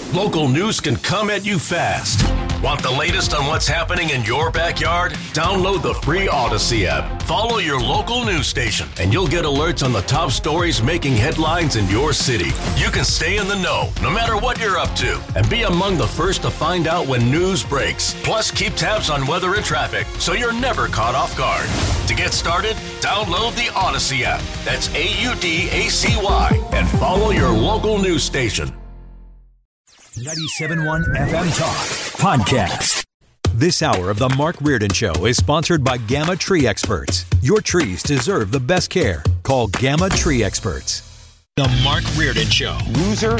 Local news can come at you fast. Want the latest on what's happening in your backyard? Download the free Odyssey app. Follow your local news station, and you'll get alerts on the top stories making headlines in your city. You can stay in the know, no matter what you're up to, and be among the first to find out when news breaks. Plus, keep tabs on weather and traffic, so you're never caught off guard. To get started, download the Odyssey app. That's AUDACY, and follow your local news station. 97.1 FM Talk Podcast. This hour of the Mark Reardon Show is sponsored by Gamma Tree Experts. Your trees deserve the best care. Call Gamma Tree Experts. The Mark Reardon Show. Loser.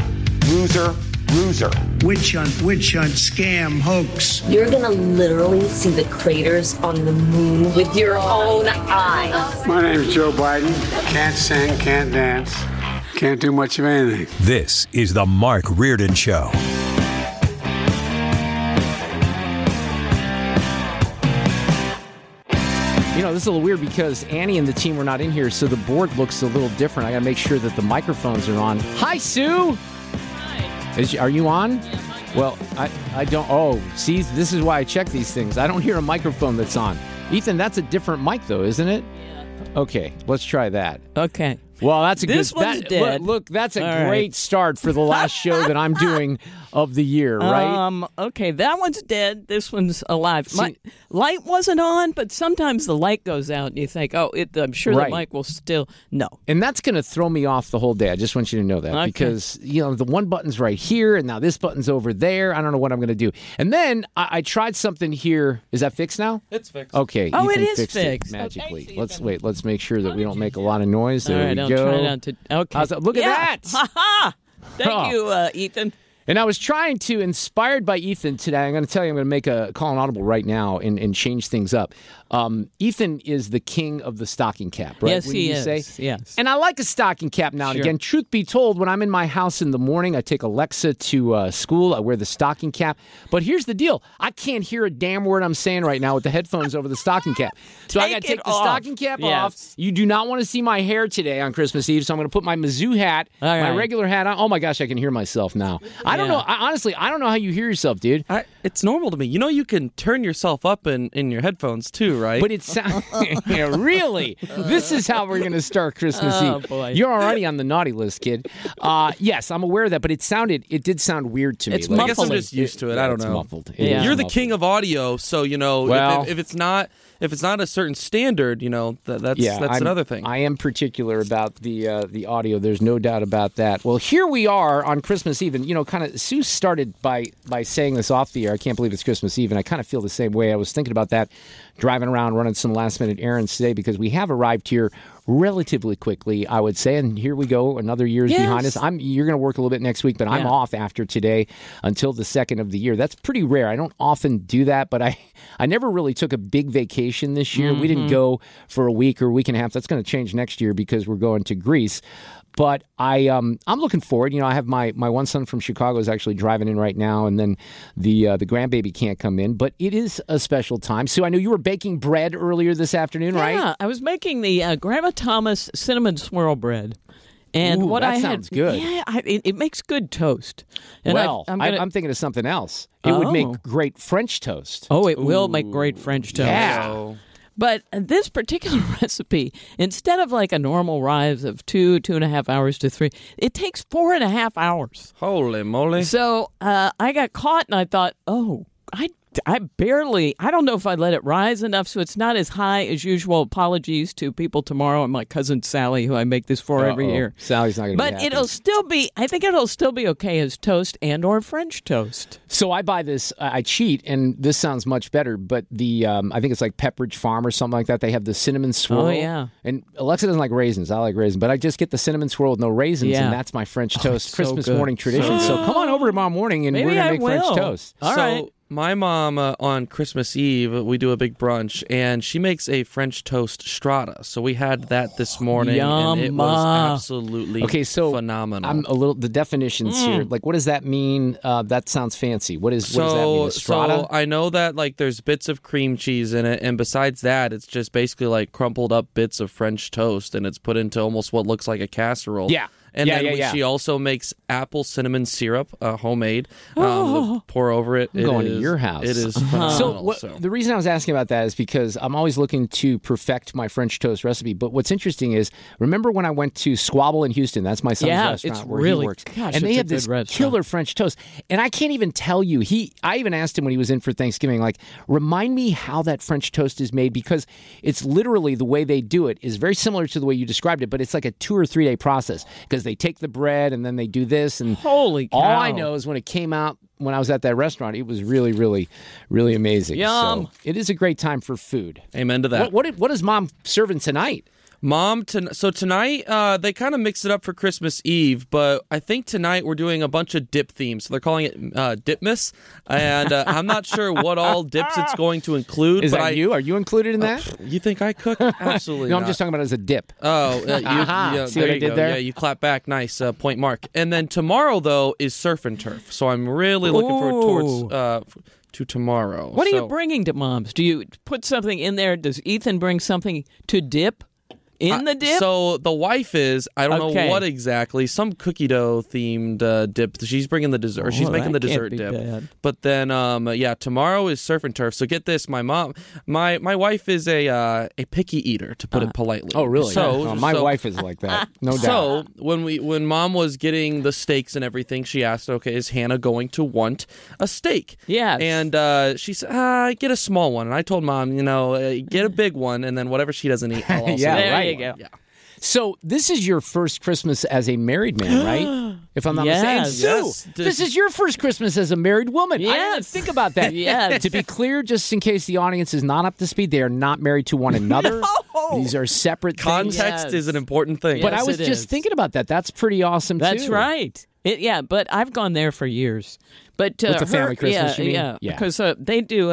Witch hunt, scam, hoax. You're gonna literally see the craters on the moon with your own eyes. My name's Joe Biden. Can't sing, can't dance, can't do much of anything. This is the Mark Reardon Show. You know, this is a little weird because Annie and the team were not in here, so the board looks a little different. I got to make sure that the microphones are on. Hi, Sue! Hi. Are you on? Yeah, well, I don't. Oh, see, this is why I check these things. I don't hear a microphone that's on. Ethan, that's a different mic, though, isn't it? Yeah. Okay, let's try that. Okay. Well, that's a this good... One's dead. Look, that's a All great right. start for the last show that I'm doing of the year, right? Okay, that one's dead. This one's alive. My light wasn't on, but sometimes the light goes out and you think, I'm sure the mic will still... No. And that's going to throw me off the whole day. I just want you to know that. Because, you know, the one button's right here, and now this button's over there. I don't know what I'm going to do. And then I tried something here. Is that fixed now? It's fixed. Okay. Oh, Ethan it is fixed fixed. it magically. Okay, Let's make sure that we don't make a lot of noise. There All right, we I'll go. try not to... Okay. Look at that. Ha-ha! Thank you, Ethan. And I was trying to, inspired by Ethan today, I'm going to tell you, I'm going to make a call an audible right now and change things up. Ethan is the king of the stocking cap, right? Yes, he is. Say? Yes. And I like a stocking cap now and again. Truth be told, when I'm in my house in the morning, I take Alexa to school. I wear the stocking cap. But here's the deal. I can't hear a damn word I'm saying right now with the headphones over the stocking cap. So I got to take the stocking cap off. You do not want to see my hair today on Christmas Eve, so I'm going to put my Mizzou hat, my regular hat on. Oh, my gosh, I can hear myself now. I don't know. Honestly, I don't know how you hear yourself, dude. It's normal to me. You know you can turn yourself up in your headphones, too, right? But it sounds... really? This is how we're going to start Christmas Eve. Oh, boy. You're already on the naughty list, kid. Yes, I'm aware of that, but it did sound weird to me. It's muffled. I guess I'm just used to it. I don't know. It's muffled. You're the king of audio, so, you know, if it's not a certain standard, you know, that's another thing. I am particular about the audio. There's no doubt about that. Well, here we are on Christmas Eve, and, you know, kind of, Sue started by saying this off the air. I can't believe it's Christmas Eve, and I kind of feel the same way. I was thinking about that, driving around, running some last-minute errands today, because we have arrived here relatively quickly, I would say, and here we go, another year's behind us. You're going to work a little bit next week, but I'm off after today until the second of the year. That's pretty rare. I don't often do that, but I never really took a big vacation this year. We didn't go for a week or a week and a half. That's going to change next year because we're going to Greece. But I'm looking forward. You know, I have my one son from Chicago is actually driving in right now, and then the grandbaby can't come in. But it is a special time. Sue, I know you were baking bread earlier this afternoon, right? Yeah, I was making the Grandma Thomas cinnamon swirl bread. And what that I sounds had, good. Yeah, it makes good toast. And I'm thinking of something else. It would make great French toast. Oh, it will make great French toast. Yeah. But this particular recipe, instead of like a normal rise of 2.5 hours to 3, it takes 4.5 hours. Holy moly. So I got caught and I thought, I don't know if I let it rise enough so it's not as high as usual. Apologies to people tomorrow and my cousin Sally, who I make this for every year. Sally's not going to be happy. But I think it'll still be okay as toast and or French toast. So I buy this, I cheat, and this sounds much better, but I think it's like Pepperidge Farm or something like that. They have the cinnamon swirl. Oh, yeah. And Alexa doesn't like raisins. I like raisins. But I just get the cinnamon swirl with no raisins, and that's my French toast Christmas morning tradition. So come on over tomorrow morning, and we're going to make French toast. All right. My mom, on Christmas Eve, we do a big brunch, and she makes a French toast strata. So we had that this morning, and it was absolutely phenomenal. The definitions here, like, what does that mean? That sounds fancy. What does that mean, a strata? So I know that, like, there's bits of cream cheese in it, and besides that, it's just basically, like, crumpled up bits of French toast, and it's put into almost what looks like a casserole. Yeah. And then she also makes apple cinnamon syrup, homemade. Pour over it. I'm going to your house. It is phenomenal. So the reason I was asking about that is because I'm always looking to perfect my French toast recipe. But what's interesting is, remember when I went to Squabble in Houston? That's my son's restaurant where he works. Gosh, and they have this killer French toast. And I can't even tell you. I even asked him when he was in for Thanksgiving, like, remind me how that French toast is made, because it's literally the way they do it is very similar to the way you described it, but it's like a 2 or 3 day process because they take the bread and then they do this. And holy cow. All I know is when it came out, when I was at that restaurant, it was really, really, really amazing. Yum. So it is a great time for food. Amen to that. What is Mom serving tonight? So tonight, they kind of mix it up for Christmas Eve, but I think tonight we're doing a bunch of dip themes. So they're calling it Dipmas, and I'm not sure what all dips it's going to include. Is that you? Are you included in that? You think I cook? Absolutely No, not. I'm just talking about it as a dip. Oh, See what I did there? Yeah, you clap back. Nice, point mark. And then tomorrow, though, is surf and turf. So I'm really looking forward to tomorrow. What are you bringing to Mom's? Do you put something in there? Does Ethan bring something to dip? In the dip? So the wife is, I don't know what exactly, some cookie dough themed dip. She's bringing the dessert. She's making the dessert dip. Bad. But then, tomorrow is surf and turf. So get this, my wife is a picky eater, to put it politely. Oh, really? So my wife is like that, no doubt. So when Mom was getting the steaks and everything, she asked, okay, is Hannah going to want a steak? Yeah. And she said, get a small one. And I told Mom, get a big one, and then whatever she doesn't eat, I'll also There you go. Yeah. So this is your first Christmas as a married man, right? If I'm not mistaken. Sue, yes. this is your first Christmas as a married woman. Yes. I didn't think about that. Yes. To be clear, just in case the audience is not up to speed, they are not married to one another. No. These are separate things. Context is an important thing. But Yes, I was it just is. thinking about that. That's pretty awesome, That's too. right. But I've gone there for years. But With the family Christmas, you mean? Yeah, Yeah. because they do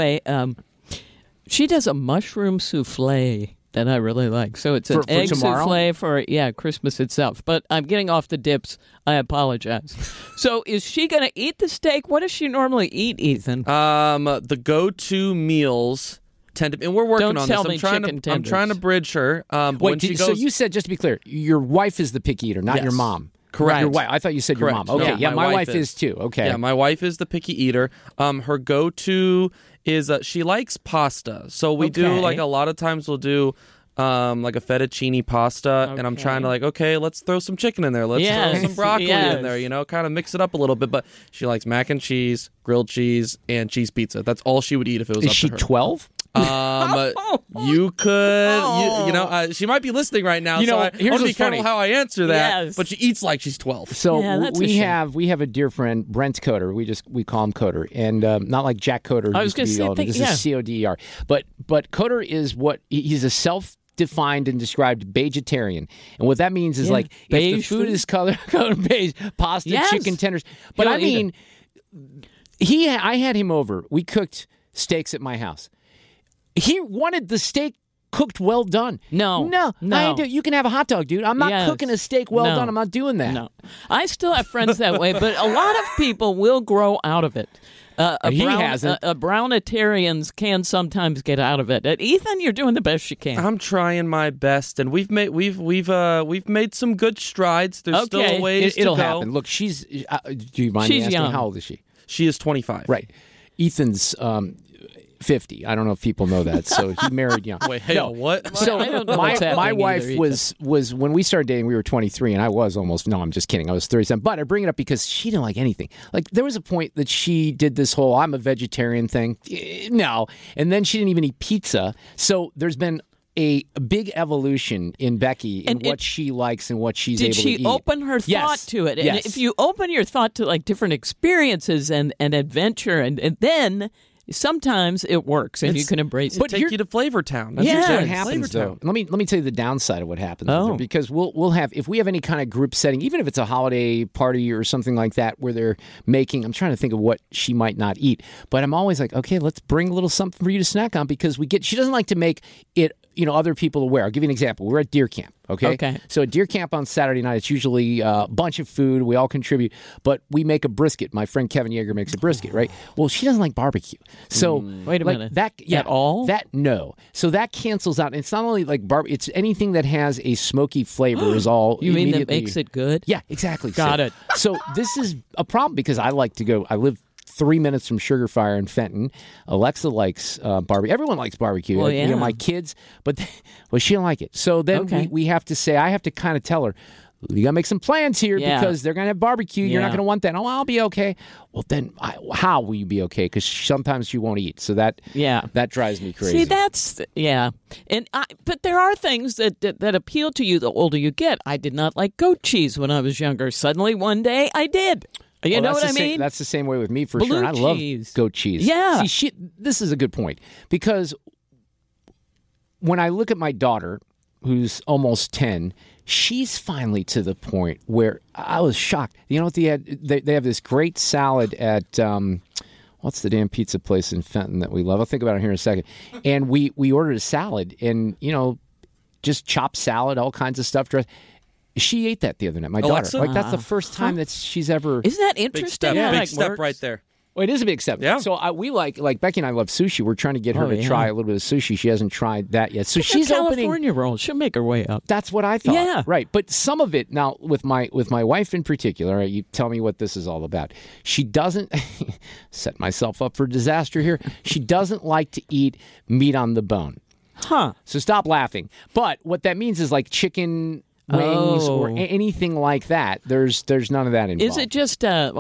she does a mushroom souffle that I really like. So it's an egg tomorrow? souffle for Christmas itself. But I'm getting off the dips. I apologize. So is she going to eat the steak? What does she normally eat, Ethan? The go-to meals tend to, and we're working Don't on tell this. me chicken tenders. I'm trying to bridge her. But when Wait, she so goes, you said, just to be clear, your wife is the picky eater, not Yes. your mom. Correct. Your wife. I thought you said Correct. your mom. Okay, No, my wife is too. Okay. Yeah, my wife is the picky eater. Her go-to is she likes pasta. So we do, like, a lot of times we'll do like a fettuccine pasta, and I'm trying to let's throw some chicken in there. Let's throw some broccoli in there, kind of mix it up a little bit. But she likes mac and cheese, grilled cheese, and cheese pizza. That's all she would eat if it was Is up she to her. 12? You could, she might be listening right now. You know, so I here's want to be what's funny. careful how I answer that. Yes. But she eats like she's 12. So that's a we shame. have a dear friend, Brent Coder. We call him Coder, and not like Jack Coder. I was going to say, this is Coder. But Coder is he's a self-defined and described vegetarian, and what that means is like if the beige food food? is colored beige, pasta, Yes. chicken tenders. But He'll I eat mean, I had him over. We cooked steaks at my house. He wanted the steak cooked well done. No. You can have a hot dog, dude. I'm not cooking a steak well done. I'm not doing that. No. I still have friends that way, but a lot of people will grow out of it. He hasn't. Brownitarians can sometimes get out of it. Ethan, you're doing the best you can. I'm trying my best, and we've made some good strides. There's still a ways to go. It'll happen. Look, she's. Do you mind me asking young. how old is she? She is 25. Right. Ethan's 50. I don't know if people know that. So he married young. Wait, hey, what? So I don't know what's my happening wife either, was when we started dating, we were 23, and I was almost. No, I'm just kidding. I was 37. But I bring it up because she didn't like anything. Like there was a point that she did this whole "I'm a vegetarian" thing. No, and then she didn't even eat pizza. So there's been a big evolution in Becky in what she likes and what she's able to eat. Did she open her thought to it? And Yes. if you open your thought to like different experiences and adventure, and then sometimes it works and you can embrace it. But take you to Flavor Town. That's Here's what what happens, though. Let me tell you the downside of what happens. Oh. With her, because we'll have, if we have any kind of group setting, even if it's a holiday party or something like that, where they're making, I'm trying to think of what she might not eat, but I'm always like, okay, let's bring a little something for you to snack on, because she doesn't like to make it other people aware. I'll give you an example. We're at deer camp, okay? So at deer camp on Saturday night, it's usually a bunch of food. We all contribute, but we make a brisket. My friend Kevin Yeager makes a brisket, right? Well, she doesn't like barbecue. So wait a minute. At all? No. So that cancels out. It's not only like it's anything that has a smoky flavor is all. You mean that makes it good? Yeah, exactly. Got it. So this is a problem because I like to go. I live 3 minutes from Sugar Fire in Fenton. Alexa likes barbecue. Everyone likes barbecue. Well, yeah. My kids, but she don't like it. So then we have to say, I have to kind of tell her, you got to make some plans here because they're going to have barbecue. You're not going to want that. Oh, I'll be okay. Well, then how will you be okay? Because sometimes you won't eat. So that drives me crazy. See, that's, And but there are things that appeal to you the older you get. I did not like goat cheese when I was younger. Suddenly one day I did. You know what I mean? That's the same way with me for Blue sure. And I love cheese. goat cheese. Yeah. See, this is a good point because when I look at my daughter, who's almost 10, she's finally to the point where I was shocked. You know what they had? They have this great salad at what's the damn pizza place in Fenton that we love? I'll think about it here in a second. And we ordered a salad and just chopped salad, all kinds of stuff. She ate that the other night, my Alexa? daughter. Like that's the first time that she's ever. Isn't that interesting? Big step right there. Well, it is a big step. Yeah. So we like Becky and I love sushi. We're trying to get her to try a little bit of sushi. She hasn't tried that yet. So she's opening California roll. She'll make her way up. That's what I thought. Yeah. Right. But some of it now with my wife in particular, you tell me what this is all about. She doesn't set myself up for disaster here. She doesn't like to eat meat on the bone. Huh. So stop laughing. But what that means is like chicken wings or anything like that. There's none of that involved. Is it just? Well,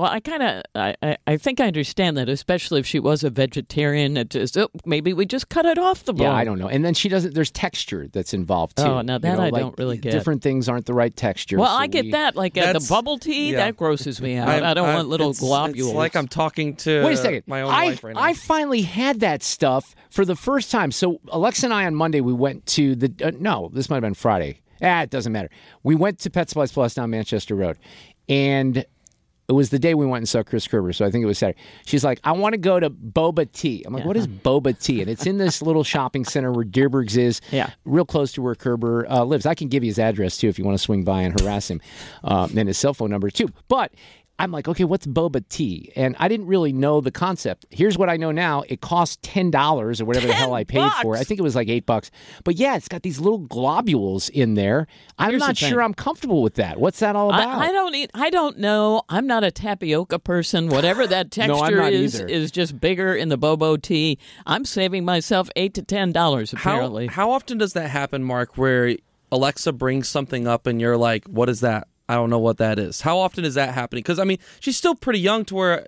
I think I understand that, especially if she was a vegetarian. It just maybe we just cut it off the bone. Yeah, I don't know. And then she doesn't. There's texture that's involved too. Oh, now that I don't really get. Different things aren't the right texture. Well, I get that. Like the bubble tea, that grosses me out. I don't want little globules. It's like I'm talking to. Wait a second. My own wife right now. I finally had that stuff for the first time. So Alexa and I on Monday we went to the. No, this might have been Friday. It doesn't matter. We went to Pet Supplies Plus down Manchester Road, and it was the day we went and saw Chris Kerber, so I think it was Saturday. She's like, I want to go to Boba Tea. I'm like, what is Boba Tea? And it's in this little shopping center where Deerbergs is, real close to where Kerber lives. I can give you his address, too, if you want to swing by and harass him, and his cell phone number, too. But I'm like, okay, what's boba tea? And I didn't really know the concept. Here's what I know now. It costs $10 or whatever the hell I paid for it. I think it was like $8. But yeah, it's got these little globules in there. I'm not sure I'm comfortable with that. What's that all about? I don't know. I'm not a tapioca person. Whatever that texture is just bigger in the bobo tea. I'm saving myself $8 to $10 apparently. How often does that happen, Mark, where Alexa brings something up and you're like, what is that? I don't know what that is. How often is that happening? Because, I mean, she's still pretty young to where,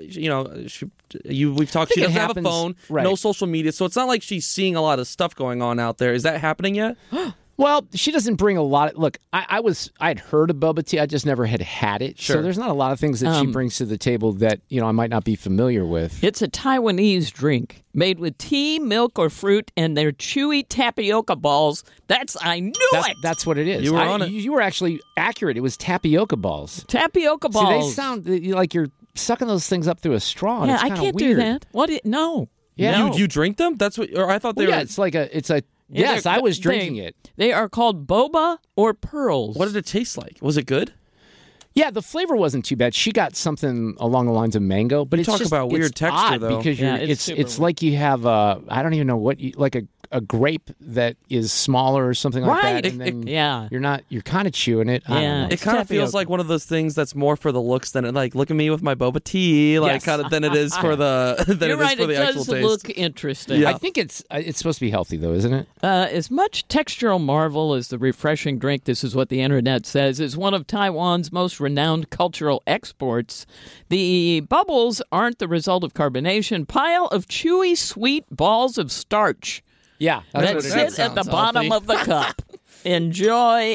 we've talked, she doesn't have a phone, no social media, so it's not like she's seeing a lot of stuff going on out there. Is that happening yet? Well, she doesn't bring a lot. Look, I had heard of boba tea. I just never had it. Sure. So there's not a lot of things that she brings to the table that I might not be familiar with. It's a Taiwanese drink made with tea, milk, or fruit, and they're chewy tapioca balls. I knew it. That's what it is. You were on it. You were actually accurate. It was tapioca balls. Tapioca balls. See, they sound like you're sucking those things up through a straw. Yeah, it's I can't weird. do that. What? No. Yeah. You drink them? That's what. Or I thought they were. Yeah, it's a. Yes, I was drinking it. They are called boba or pearls. What did it taste like? Was it good? Yeah, the flavor wasn't too bad. She got something along the lines of mango, but it's talk just about weird texture odd though. Because it's like you have I don't even know what like a grape that is smaller or something like that. And then you're kind of chewing it. It kind of feels like one of those things that's more for the looks than like look at me with my boba tea, than it is for the actual taste. It does look interesting. Yeah. I think it's supposed to be healthy though, isn't it? As much textural marvel as the refreshing drink, this is what the internet says, is one of Taiwan's most renowned cultural exports. The bubbles aren't the result of carbonation. Pile of chewy, sweet balls of starch. Yeah, that sit at the bottom of the cup. Enjoy.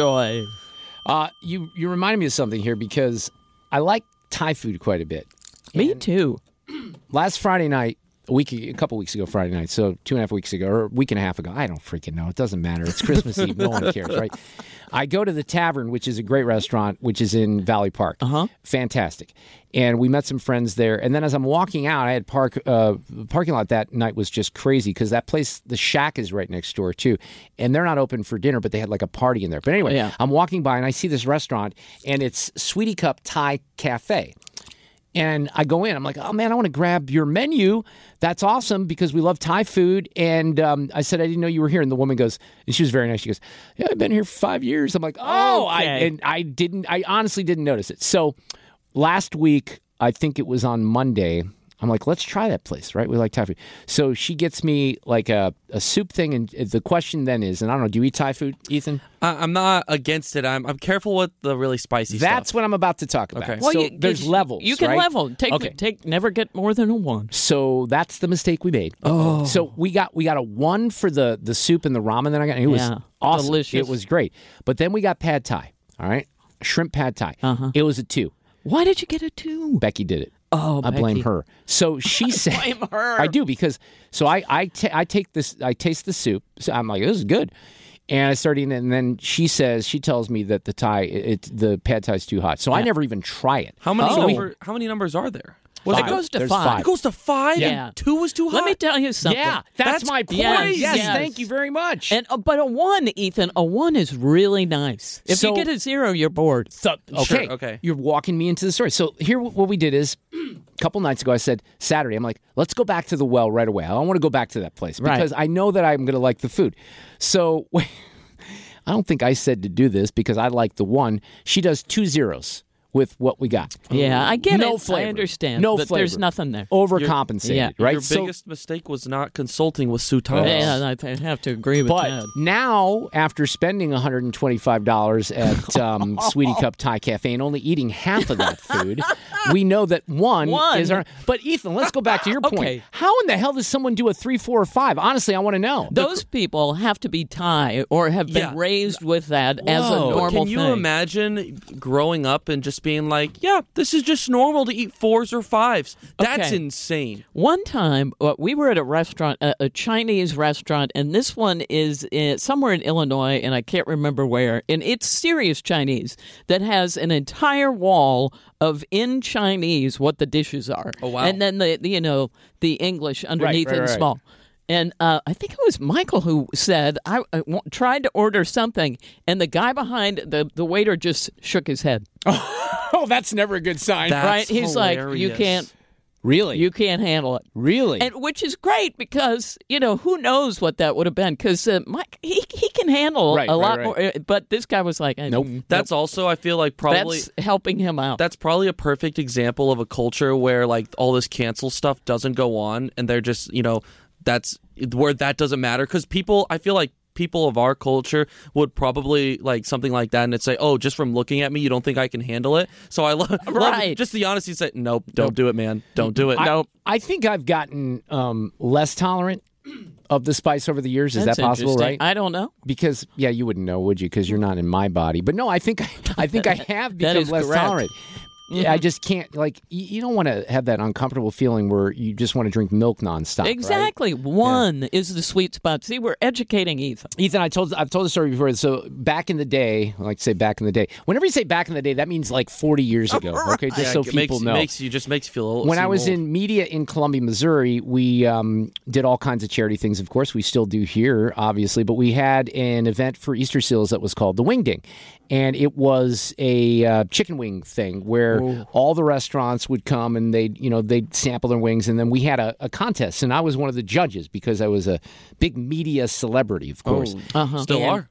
You reminded me of something here because I like Thai food quite a bit. Me too. Last Friday night, a couple weeks ago, Friday night, so 2.5 weeks ago, or a week and a half ago. I don't freaking know. It doesn't matter. It's Christmas Eve. No one cares, right? I go to the Tavern, which is a great restaurant, which is in Valley Park. Fantastic. And we met some friends there. And then as I'm walking out, I had the parking lot that night was just crazy because that place, the Shack, is right next door, too. And they're not open for dinner, but they had like a party in there. But anyway, I'm walking by and I see this restaurant, and it's Sweetie Cup Thai Cafe. And I go in. I'm like, oh, man, I want to grab your menu. That's awesome because we love Thai food. And I said, I didn't know you were here. And the woman goes, and she was very nice. She goes, yeah, I've been here for 5 years. I'm like, oh, okay. I honestly didn't notice it. So last week, I think it was on Monday, I'm like, let's try that place, right? We like Thai food. So she gets me like a soup thing, and the question then is, and I don't know, do you eat Thai food, Ethan? I'm not against it. I'm careful with the really spicy stuff. That's what I'm about to talk about. Okay. Well, so there's levels, You can right? level. Never get more than a 1. So that's the mistake we made. Oh. So we got a 1 for the soup and the ramen that I got. And it was awesome. Delicious. It was great. But then we got pad Thai, all right? Shrimp pad Thai. It was a 2. Why did you get a 2? Becky did it. Oh, I blame her. So she said, blame her. I do because I take this. I taste the soup. So I'm like, this is good, and I start eating it. And then she tells me that the pad Thai is too hot. So I never even try it. How many numbers are there? It goes to 5. It goes to 5? Yeah. 2 was too hot? Let me tell you something. Yeah, that's my point. Yes, Yes, yes. thank you very much. And but a 1, Ethan, a 1 is really nice. If you get a 0, you're bored. Okay, okay. You're walking me into the story. So here, what we did is, a couple nights ago, I said, Saturday, I'm like, let's go back to the well right away. I don't want to go back to that place because I know that I'm going to like the food. So I don't think I said to do this because I like the 1. She does 2 zeros. With what we got. Yeah, I get no it. Flavor. I understand. No but flavor. There's nothing there. Overcompensated, right? Your biggest mistake was not consulting with Sue Thomas. Yeah, I have to agree with that. But now, after spending $125 at Sweetie Cup Thai Cafe and only eating half of that food, we know that 1 is our... But Ethan, let's go back to your point. Okay. How in the hell does someone do a 3, 4, or 5? Honestly, I want to know. Those people have to be Thai or have been raised with that as a normal thing. Can you imagine growing up and just being like, yeah, this is just normal to eat 4s or 5s? That's insane. One time, we were at a restaurant, a Chinese restaurant, and this one is somewhere in Illinois, and I can't remember where, and it's serious Chinese that has an entire wall of in Chinese what the dishes are. Oh, wow. And then the English underneath in small. And I think it was Michael who said, I tried to order something, and the guy behind the waiter just shook his head. Oh, that's never a good sign. Right? He's hilarious. like, you can't. Really? You can't handle it. Really? And which is great because, who knows what that would have been. Because Mike, he can handle a lot more. But this guy was like, nope. That's also, I feel like, probably... That's helping him out. That's probably a perfect example of a culture where, like, all this cancel stuff doesn't go on. And they're just, that's where that doesnn't matter. Because I feel like people of our culture would probably like something like that and it'd say, oh, just from looking at me, you don't think I can handle it? So I love just the honesty. Say, nope, don't do it, man. Don't do it. Nope. I think I've gotten less tolerant of the spice over the years. Is that possible, right? I don't know. Because, you wouldn't know, would you? Because you're not in my body. But no, I think I have become less tolerant. Yeah, I just can't, you don't want to have that uncomfortable feeling where you just want to drink milk nonstop. Exactly. Right? 1 is the sweet spot. See, we're educating Ethan. Ethan, I've told the story before. So back in the day, I like to say back in the day. Whenever you say back in the day, that means like 40 years ago. Okay, just so people know. Makes you feel old. When I was in media in Columbia, Missouri, we did all kinds of charity things. Of course, we still do here, obviously. But we had an event for Easter seals that was called the Wing Ding. And it was a chicken wing thing where all the restaurants would come and they'd sample their wings, and then we had a contest, and I was one of the judges because I was a big media celebrity, of course. Still are.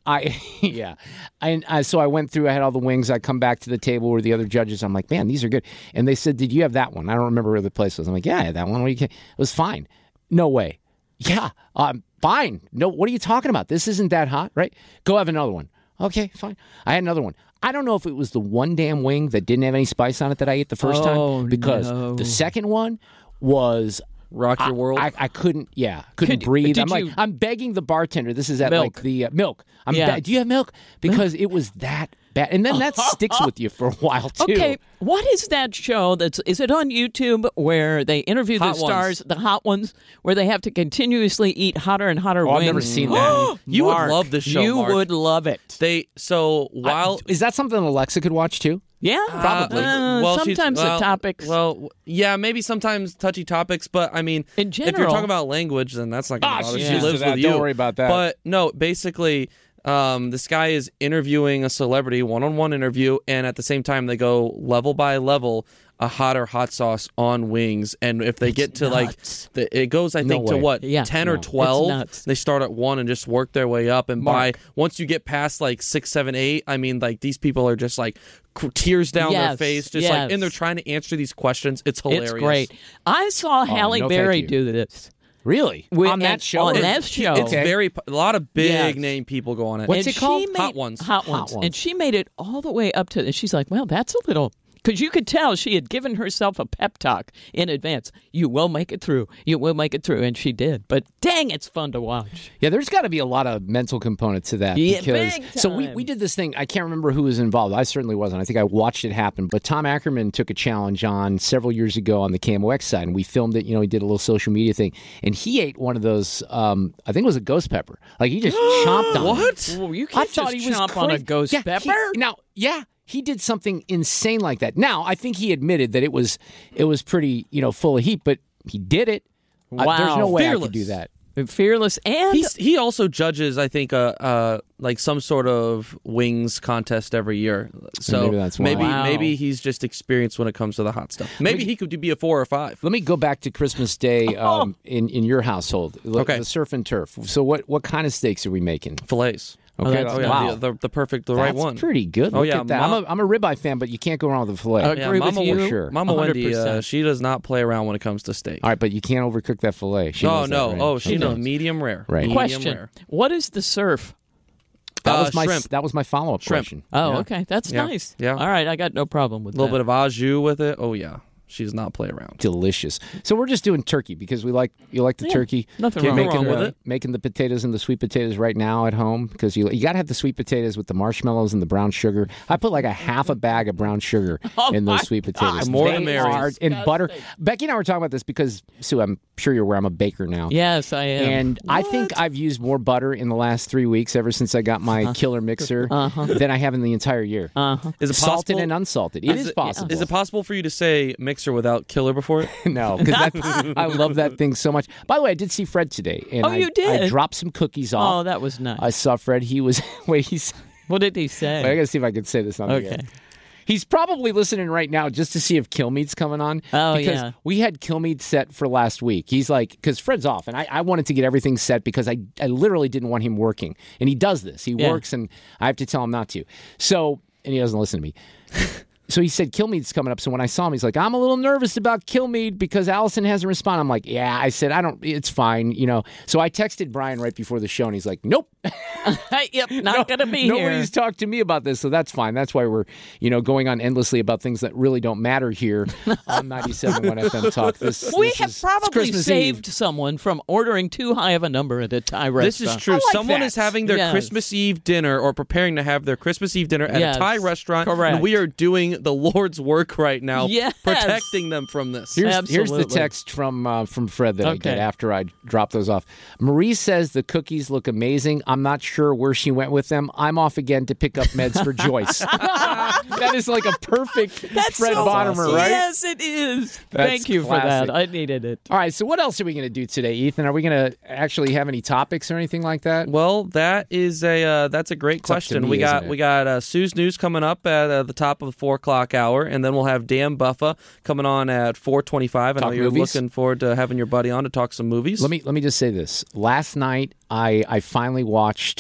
So I went through. I had all the wings. I come back to the table where the other judges. I'm like, man, these are good. And they said, did you have that one? I don't remember where the place was. I'm like, yeah, I had that one. It was fine. No way. Yeah, fine. No, what are you talking about? This isn't that hot, right? Go have another one. Okay, fine. I had another one. I don't know if it was the one damn wing that didn't have any spice on it that I ate the first time, because the second one was rock your world. I couldn't breathe. I'm begging the bartender. This is at Milk. like the milk. Yeah. Do you have milk? Because it was that bad. And then that sticks with you for a while, too. Okay, what is that show is it on YouTube where they interview the stars, the hot ones, where they have to continuously eat hotter and hotter wings? I've never seen that. You would love this show, You Mark. would love it. Is that something Alexa could watch, too? Yeah, probably. Sometimes the topics. Well, yeah, maybe sometimes touchy topics, but I mean, in general, if you're talking about language, then that's not going to bother. She lives with you. Don't worry about that. But no, basically, this guy is interviewing a celebrity, one-on-one interview, and at the same time, they go level by level. A hotter hot sauce on wings, and if they get to nuts. it goes, I think, to what 10 or 12. They start at 1 and just work their way up, and once you get past like 6, 7, 8, I mean, like these people are just like tears down their face, just like, and they're trying to answer these questions. It's hilarious. It's great. I saw Halle Berry do this. Really? On that show? On that show. It's a lot of big name people go on it. What's it called? Hot Ones. Hot Ones. And she made it all the way up to, and she's like, well, that's a little... Because you could tell she had given herself a pep talk in advance. You will make it through. You will make it through. And she did. But dang, it's fun to watch. Yeah, there's got to be a lot of mental component to that. Yeah, because, big time. So we did this thing. I can't remember who was involved. I certainly wasn't. I think I watched it happen. But Tom Ackerman took a challenge on several years ago on the KMOX side. And we filmed it. You know, he did a little social media thing. And he ate one of those, I think it was a ghost pepper. Like he just chomped on it. What? Well, you can't just chomp on a ghost pepper. He did something insane like that. Now, I think he admitted that it was pretty, full of heat, but he did it. Wow. There's no way Fearless. I could do that. Fearless, and he also judges, I think, like some sort of wings contest every year. So maybe that's why. Maybe he's just experienced when it comes to the hot stuff. Maybe he could be a 4 or 5. Let me go back to Christmas Day in your household. Okay. The surf and turf. So what kind of steaks are we making? Fillets. Okay. Wow. The right one. That's pretty good. Look at that. I'm a ribeye fan, but you can't go wrong with a fillet. Agree with you. For sure. Mama Wendy, she does not play around when it comes to steak. All right, but you can't overcook that fillet. She knows that, right? Oh, she knows. Medium rare. Right. Medium Question: rare. what is the surf? That was my follow-up question. Oh, okay, that's nice. Yeah. All right, I got no problem with a little bit of au jus with it. Oh yeah. She does not play around. Delicious. So we're just doing turkey because you like the turkey. Nothing wrong with it. Making the potatoes and the sweet potatoes right now at home because you got to have the sweet potatoes with the marshmallows and the brown sugar. I put like a half a bag of brown sugar in those sweet potatoes. More the merrier. And butter. Becky and I were talking about this because, Sue, I'm sure you're aware I'm a baker now. Yes, I am. And I think I've used more butter in the last 3 weeks ever since I got my killer mixer than I have in the entire year. Is it salted possible? and unsalted. It is possible. Is it possible for you to say mixer without killer before it? No, because I love that thing so much. By the way, I did see Fred today. And you did? I dropped some cookies off. Oh, that was nice. I saw Fred. He was... What did he say? I got to see if I can say this on the air. He's probably listening right now just to see if Kilmead's coming on. Oh, because we had Kilmead set for last week. He's like, because Fred's off, and I wanted to get everything set because I literally didn't want him working. And he does this. He works, and I have to tell him not to. So, and he doesn't listen to me. So he said Kilmead's coming up. So when I saw him, he's like, I'm a little nervous about Kilmead because Allison hasn't responded. I'm like, yeah. I said, it's fine, So I texted Brian right before the show, and he's like, nope. Yep, not going to be here. Nobody's talked to me about this, so that's fine. That's why we're, going on endlessly about things that really don't matter here on 97.1 FM Talk. We have probably saved someone from ordering too high of a number at a Thai restaurant. This is true. Someone is having their Christmas Eve dinner or preparing to have their Christmas Eve dinner at a Thai restaurant. Correct. And we are doing the Lord's work right now, Yes. protecting them from this. Here's the text from Fred that I get after I drop those off. Marie says the cookies look amazing. I'm not sure where she went with them. I'm off again to pick up meds for Joyce. That is like a perfect Fred Bottomer, right? Yes, it is. That's Thank you classic. for that. I needed it. All right, so what else are we going to do today, Ethan? Are we going to actually have any topics or anything like that? Well, that's a great question. We got Sue's News coming up at the top of the 4 o'clock hour, and then we'll have Dan Buffa coming on at 4:25. I know you're looking forward to having your buddy on to talk some movies. Let me just say this. Last night, I finally watched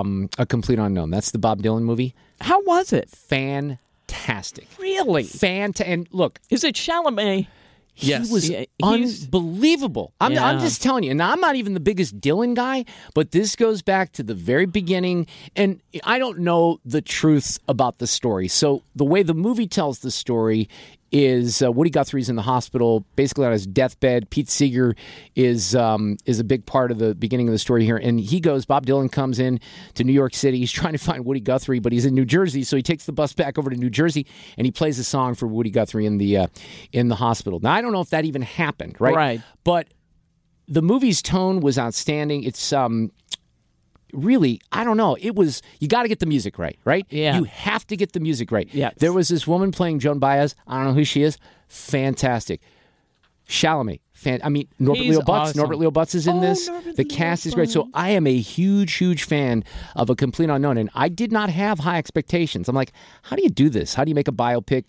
A Complete Unknown. That's the Bob Dylan movie. How was it? Fantastic. Really? And look. Is it Chalamet? He was unbelievable. I'm just telling you. And I'm not even the biggest Dylan guy, but this goes back to the very beginning. And I don't know the truth about the story. So the way the movie tells the story is Woody Guthrie's in the hospital, basically on his deathbed. Pete Seeger is a big part of the beginning of the story here. And Bob Dylan comes in to New York City. He's trying to find Woody Guthrie, but he's in New Jersey. So he takes the bus back over to New Jersey, and he plays a song for Woody Guthrie in the hospital. Now, I don't know if that even happened, right? Right. But the movie's tone was outstanding. It's really, I don't know. It was, you got to get the music right? Yeah. You have to get the music right. Yeah. There was this woman playing Joan Baez. I don't know who she is. Fantastic. Chalamet. Norbert He's Leo Butz. awesome. Norbert Leo Butz is in this. The cast is great. So I am a huge, huge fan of A Complete Unknown, and I did not have high expectations. I'm like, how do you do this? How do you make a biopic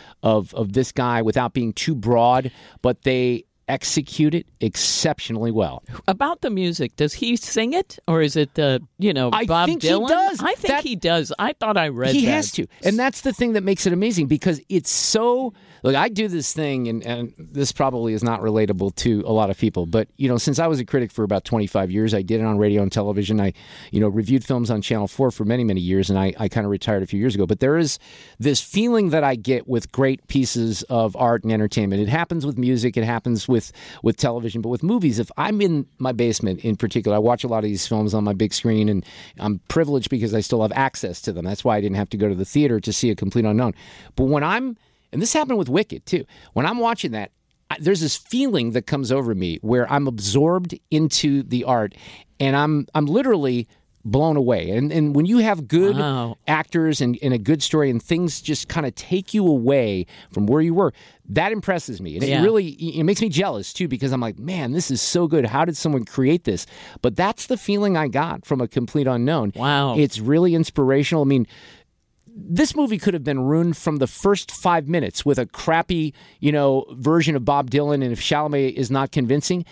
of this guy without being too broad? But they execute it exceptionally well. About the music, does he sing it, or is it Bob Dylan? I think he does. I think he does. I thought I read he that. has to, and that's the thing that makes it amazing, because it's so. Look, I do this thing, and this probably is not relatable to a lot of people, but since I was a critic for about 25 years, I did it on radio and television. I reviewed films on Channel 4 for many, many years, and I kind of retired a few years ago. But there is this feeling that I get with great pieces of art and entertainment. It happens with music, it happens with television, but with movies, if I'm in my basement in particular, I watch a lot of these films on my big screen, and I'm privileged because I still have access to them. That's why I didn't have to go to the theater to see A Complete Unknown. But and this happened with Wicked, too. When I'm watching that, there's this feeling that comes over me where I'm absorbed into the art, and I'm literally blown away. And when you have good actors and a good story, and things just kind of take you away from where you were, that impresses me. And it makes me jealous, too, because I'm like, man, this is so good. How did someone create this? But that's the feeling I got from A Complete Unknown. Wow. It's really inspirational. I mean, this movie could have been ruined from the first 5 minutes with a crappy, version of Bob Dylan, and if Chalamet is not convincing,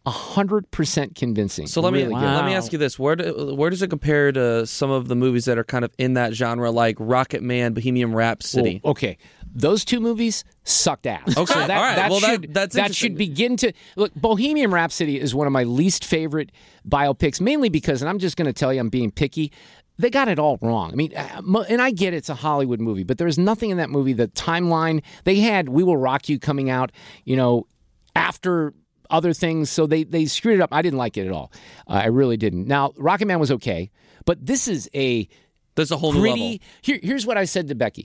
100% convincing. So let me ask you this: where does it compare to some of the movies that are kind of in that genre, like Rocket Man, Bohemian Rhapsody? Well, okay, those two movies sucked ass. Okay, so all right. That should begin to look. Bohemian Rhapsody is one of my least favorite biopics, mainly because, and I'm just going to tell you, I'm being picky. They got it all wrong. I mean, and I get it's a Hollywood movie, but there's nothing in that movie. The timeline, they had We Will Rock You coming out, after other things, so they screwed it up. I didn't like it at all. I really didn't. Now, Rocket Man was okay, but this is there's a whole new level. Here's what I said to Becky.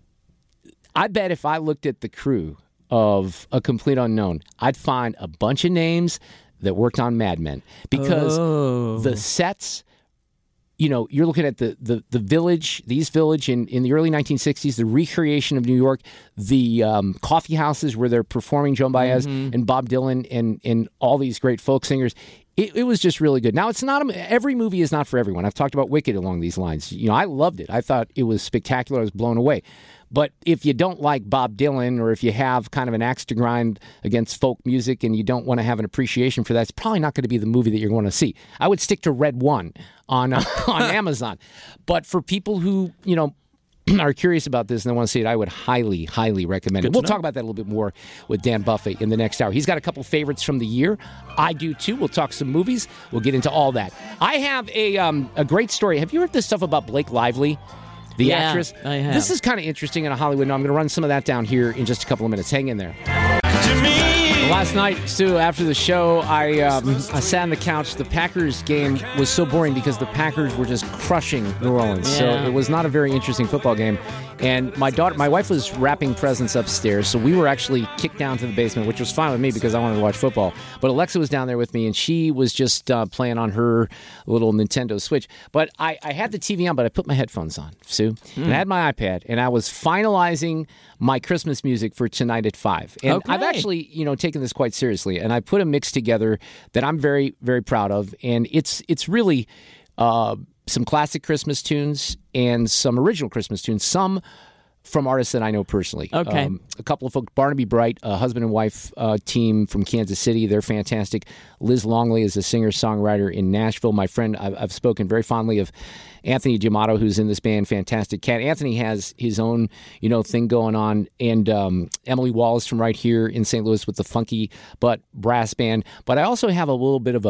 I bet if I looked at the crew of A Complete Unknown, I'd find a bunch of names that worked on Mad Men, because the sets. You're looking at the village, the East Village in the early 1960s, the recreation of New York, the coffee houses where they're performing Joan Baez and Bob Dylan and all these great folk singers. It was just really good. Now, it's not every movie is not for everyone. I've talked about Wicked along these lines. I loved it. I thought it was spectacular. I was blown away. But if you don't like Bob Dylan, or if you have kind of an axe to grind against folk music and you don't want to have an appreciation for that, it's probably not going to be the movie that you're going to see. I would stick to Red One on Amazon. But for people who, are curious about this and they want to see it, I would highly, highly recommend it. We'll talk about that a little bit more with Dan Buffett in the next hour. He's got a couple favorites from the year. I do, too. We'll talk some movies. We'll get into all that. I have a great story. Have you heard this stuff about Blake Lively? The actress. I have. This is kind of interesting in Hollywood. Now, I'm going to run some of that down here in just a couple of minutes. Hang in there. Last night, Stu, after the show, I sat on the couch. The Packers game was so boring because the Packers were just crushing New Orleans. Yeah. So it was not a very interesting football game. And my wife was wrapping presents upstairs, so we were actually kicked down to the basement, which was fine with me because I wanted to watch football. But Alexa was down there with me, and she was just playing on her little Nintendo Switch. But I had the TV on, but I put my headphones on, Sue, and I had my iPad, and I was finalizing my Christmas music for tonight at 5. And I've actually, taken this quite seriously, and I put a mix together that I'm very, very proud of, and it's really some classic Christmas tunes and some original Christmas tunes, some from artists that I know personally. Okay. A couple of folks, Barnaby Bright, a husband and wife team from Kansas City. They're fantastic. Liz Longley is a singer-songwriter in Nashville. My friend, I've spoken very fondly of Anthony Giamato, who's in this band, fantastic cat. Anthony has his own, thing going on. And Emily Wallace from right here in St. Louis with the Funky Butt Brass Band. But I also have a little bit of a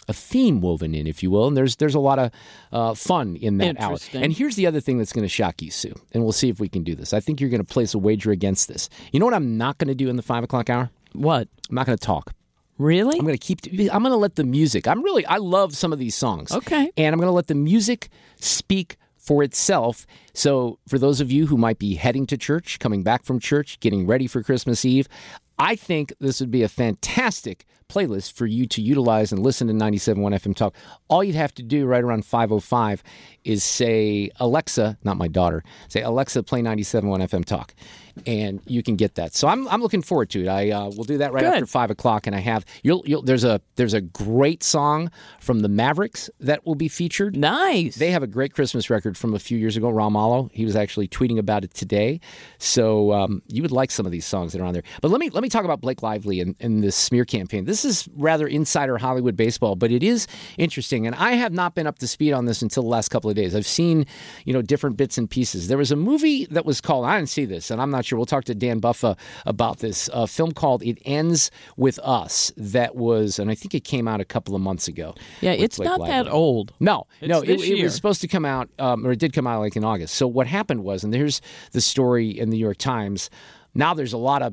theme woven in, if you will, and there's a lot of fun in that hour. And here's the other thing that's going to shock you, Sue, and we'll see if we can do this. I think you're going to place a wager against this. You know what I'm not going to do in the 5 o'clock hour? What? I'm not going to talk. Really? I'm going to let the music. I love some of these songs. Okay. And I'm going to let the music speak for itself. So for those of you who might be heading to church, coming back from church, getting ready for Christmas Eve, I think this would be a fantastic playlist for you to utilize and listen to 97.1 FM Talk. All you'd have to do right around 5:05 is say, Alexa, not my daughter, say, Alexa, play 97.1 FM Talk. And you can get that. So I'm looking forward to it. We'll do that right after 5 o'clock. And I have there's a great song from the Mavericks that will be featured. Nice. They have a great Christmas record from a few years ago. Ron Malo, he was actually tweeting about it today. So you would like some of these songs that are on there. But let me talk about Blake Lively and this smear campaign. This is rather insider Hollywood baseball, but it is interesting. And I have not been up to speed on this until the last couple of days. I've seen different bits and pieces. There was a movie that was called, I didn't see this, and I'm not sure. We'll talk to Dan Buffa about this. A film called It Ends With Us that was, and I think it came out a couple of months ago. Yeah, it's Blake not Lively. that old. No, it was supposed to come out, or it did come out like in August. So what happened was, and here's the story in the New York Times. Now there's a lot of,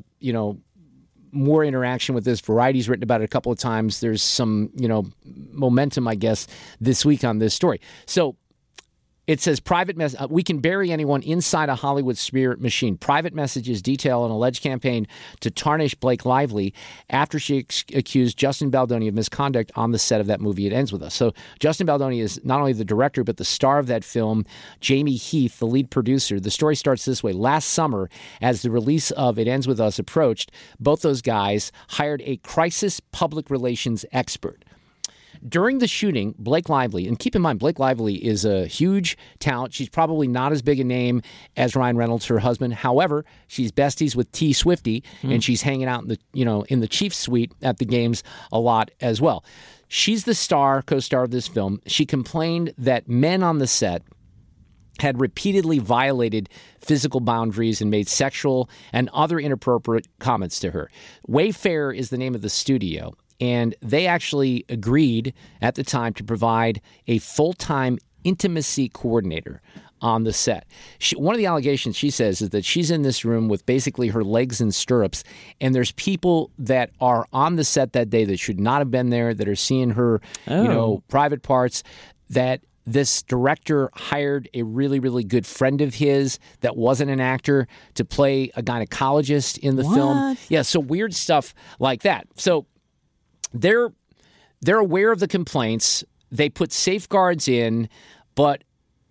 more interaction with this. Variety's written about it a couple of times. There's some, momentum, I guess, this week on this story. So it says we can bury anyone inside a Hollywood smear machine. Private messages detail an alleged campaign to tarnish Blake Lively after she accused Justin Baldoni of misconduct on the set of that movie It Ends With Us. So Justin Baldoni is not only the director, but the star of that film, Jamie Heath, the lead producer. The story starts this way. Last summer, as the release of It Ends With Us approached, both those guys hired a crisis public relations expert. During the shooting, Blake Lively, and keep in mind, Blake Lively is a huge talent. She's probably not as big a name as Ryan Reynolds, her husband. However, she's besties with T. Swifty, and she's hanging out in the Chiefs suite at the games a lot as well. She's the co-star of this film. She complained that men on the set had repeatedly violated physical boundaries and made sexual and other inappropriate comments to her. Wayfair is the name of the studio. And they actually agreed at the time to provide a full-time intimacy coordinator on the set. One of the allegations she says is that she's in this room with basically her legs in stirrups, and there's people that are on the set that day that should not have been there, that are seeing her, private parts, that this director hired a really, really good friend of his that wasn't an actor to play a gynecologist in the film. Yeah, so weird stuff like that. So They're aware of the complaints. They put safeguards in, but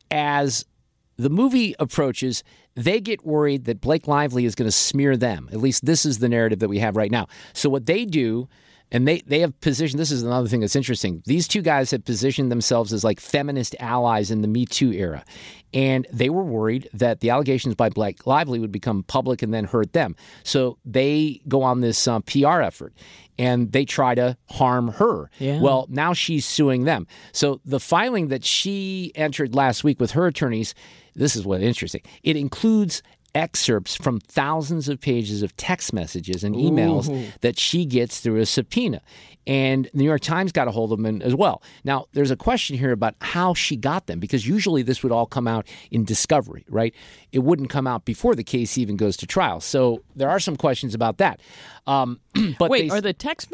as the movie approaches, they get worried that Blake Lively is going to smear them. At least this is the narrative that we have right now. So what they do, and they have positioned, this is another thing that's interesting. These two guys have positioned themselves as like feminist allies in the Me Too era. And they were worried that the allegations by Blake Lively would become public and then hurt them. So they go on this PR effort. And they try to harm her. Yeah. Well, now she's suing them. So the filing that she entered last week with her attorneys, this is what's interesting. It includes excerpts from thousands of pages of text messages and emails that she gets through a subpoena. And the New York Times got a hold of them as well. Now, there's a question here about how she got them, because usually this would all come out in discovery, right? It wouldn't come out before the case even goes to trial. So there are some questions about that. But wait, are the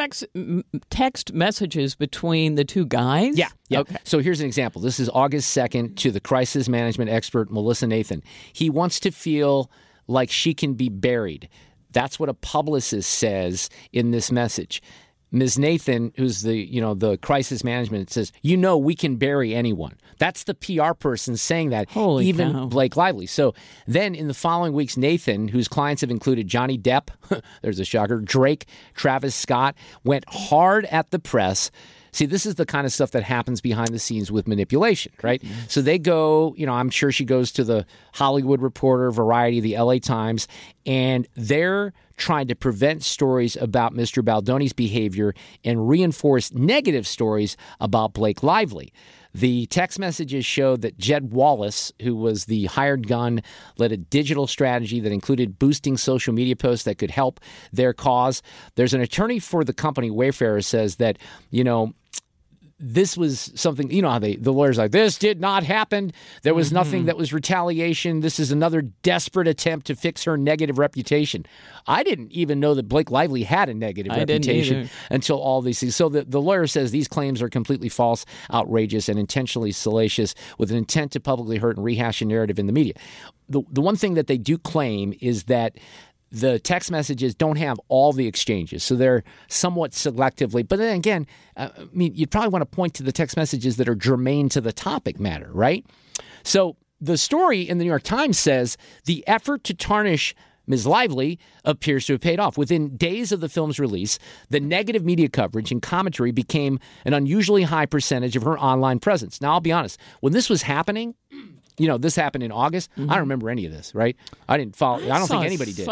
text messages between the two guys? Yeah. Okay. So here's an example. This is August 2nd to the crisis management expert, Melissa Nathan. He wants to feel like she can be buried. That's what a publicist says in this message. Ms. Nathan, who's the crisis management, says, we can bury anyone. That's the PR person saying that, even cow. Blake Lively. So then in the following weeks, Nathan, whose clients have included Johnny Depp, there's a shocker, Drake, Travis Scott, went hard at the press. See, this is the kind of stuff that happens behind the scenes with manipulation, right? Mm-hmm. So they go, I'm sure she goes to the Hollywood Reporter, Variety, the LA Times, and they're trying to prevent stories about Mr. Baldoni's behavior and reinforce negative stories about Blake Lively. The text messages showed that Jed Wallace, who was the hired gun, led a digital strategy that included boosting social media posts that could help their cause. There's an attorney for the company, Wayfair, says that, this was something, you know how the lawyers are like, this did not happen. There was nothing that was retaliation. This is another desperate attempt to fix her negative reputation. I didn't even know that Blake Lively had a negative reputation until all these things. So the lawyer says these claims are completely false, outrageous, and intentionally salacious with an intent to publicly hurt and rehash a narrative in the media. The one thing that they do claim is that the text messages don't have all the exchanges, so they're somewhat selectively. But then again, I mean, you'd probably want to point to the text messages that are germane to the topic matter, right? So the story in the New York Times says the effort to tarnish Ms. Lively appears to have paid off. Within days of the film's release, the negative media coverage and commentary became an unusually high percentage of her online presence. Now, I'll be honest, when this was happening, you know, this happened in August. I don't remember any of this, right? I didn't follow. I don't think anybody did.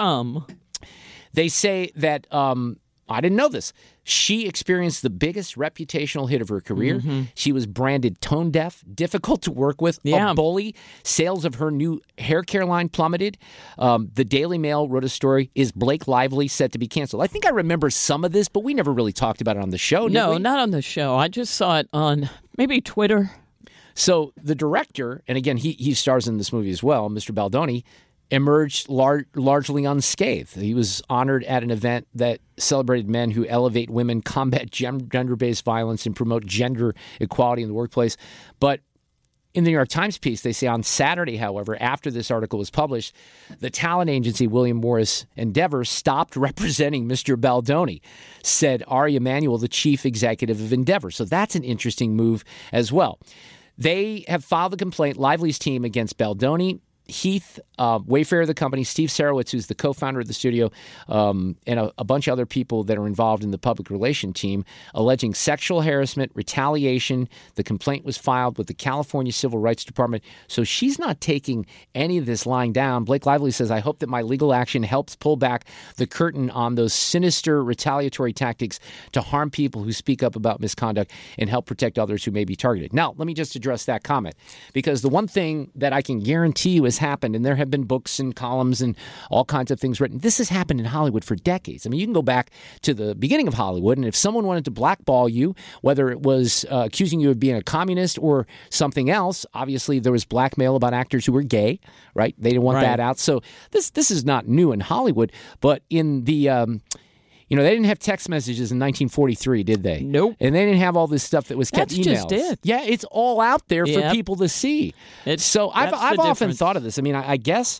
They say that I didn't know this. She experienced the biggest reputational hit of her career. She was branded tone deaf, difficult to work with, a bully. Sales of her new hair care line plummeted. The Daily Mail wrote a story, "Is Blake Lively set to be canceled?" I think I remember some of this, but we never really talked about it on the show, did we? Not on the show. I just saw it on maybe Twitter. So the director, and again, he stars in this movie as well, Mr. Baldoni, emerged largely unscathed. He was honored at an event that celebrated men who elevate women, combat gender-based violence, and promote gender equality in the workplace. But in the New York Times piece, they say on Saturday, however, after this article was published, the talent agency William Morris Endeavor stopped representing Mr. Baldoni, said Ari Emanuel, the chief executive of Endeavor. So that's an interesting move as well. They have filed a complaint, Lively's team, against Baldoni, Heath, Wayfarer, the company, Steve Sarowitz, who's the co-founder of the studio, and a bunch of other people that are involved in the public relation team, alleging sexual harassment, retaliation. The complaint was filed with the California Civil Rights Department. So she's not taking any of this lying down. Blake Lively says, "I hope that my legal action helps pull back the curtain on those sinister retaliatory tactics to harm people who speak up about misconduct and help protect others who may be targeted." Now, let me just address that comment, because the one thing that I can guarantee you has happened, and there have been books and columns and all kinds of things written. This has happened in Hollywood for decades. I mean, you can go back to the beginning of Hollywood, and if someone wanted to blackball you, whether it was accusing you of being a communist or something else, obviously there was blackmail about actors who were gay, right? They didn't want that out. So this is not new in Hollywood, but in the they didn't have text messages in 1943, did they? Nope. And they didn't have all this stuff that was kept emails. That's just it. Yeah, it's all out there for people to see. So I've often thought of this. I mean, I guess,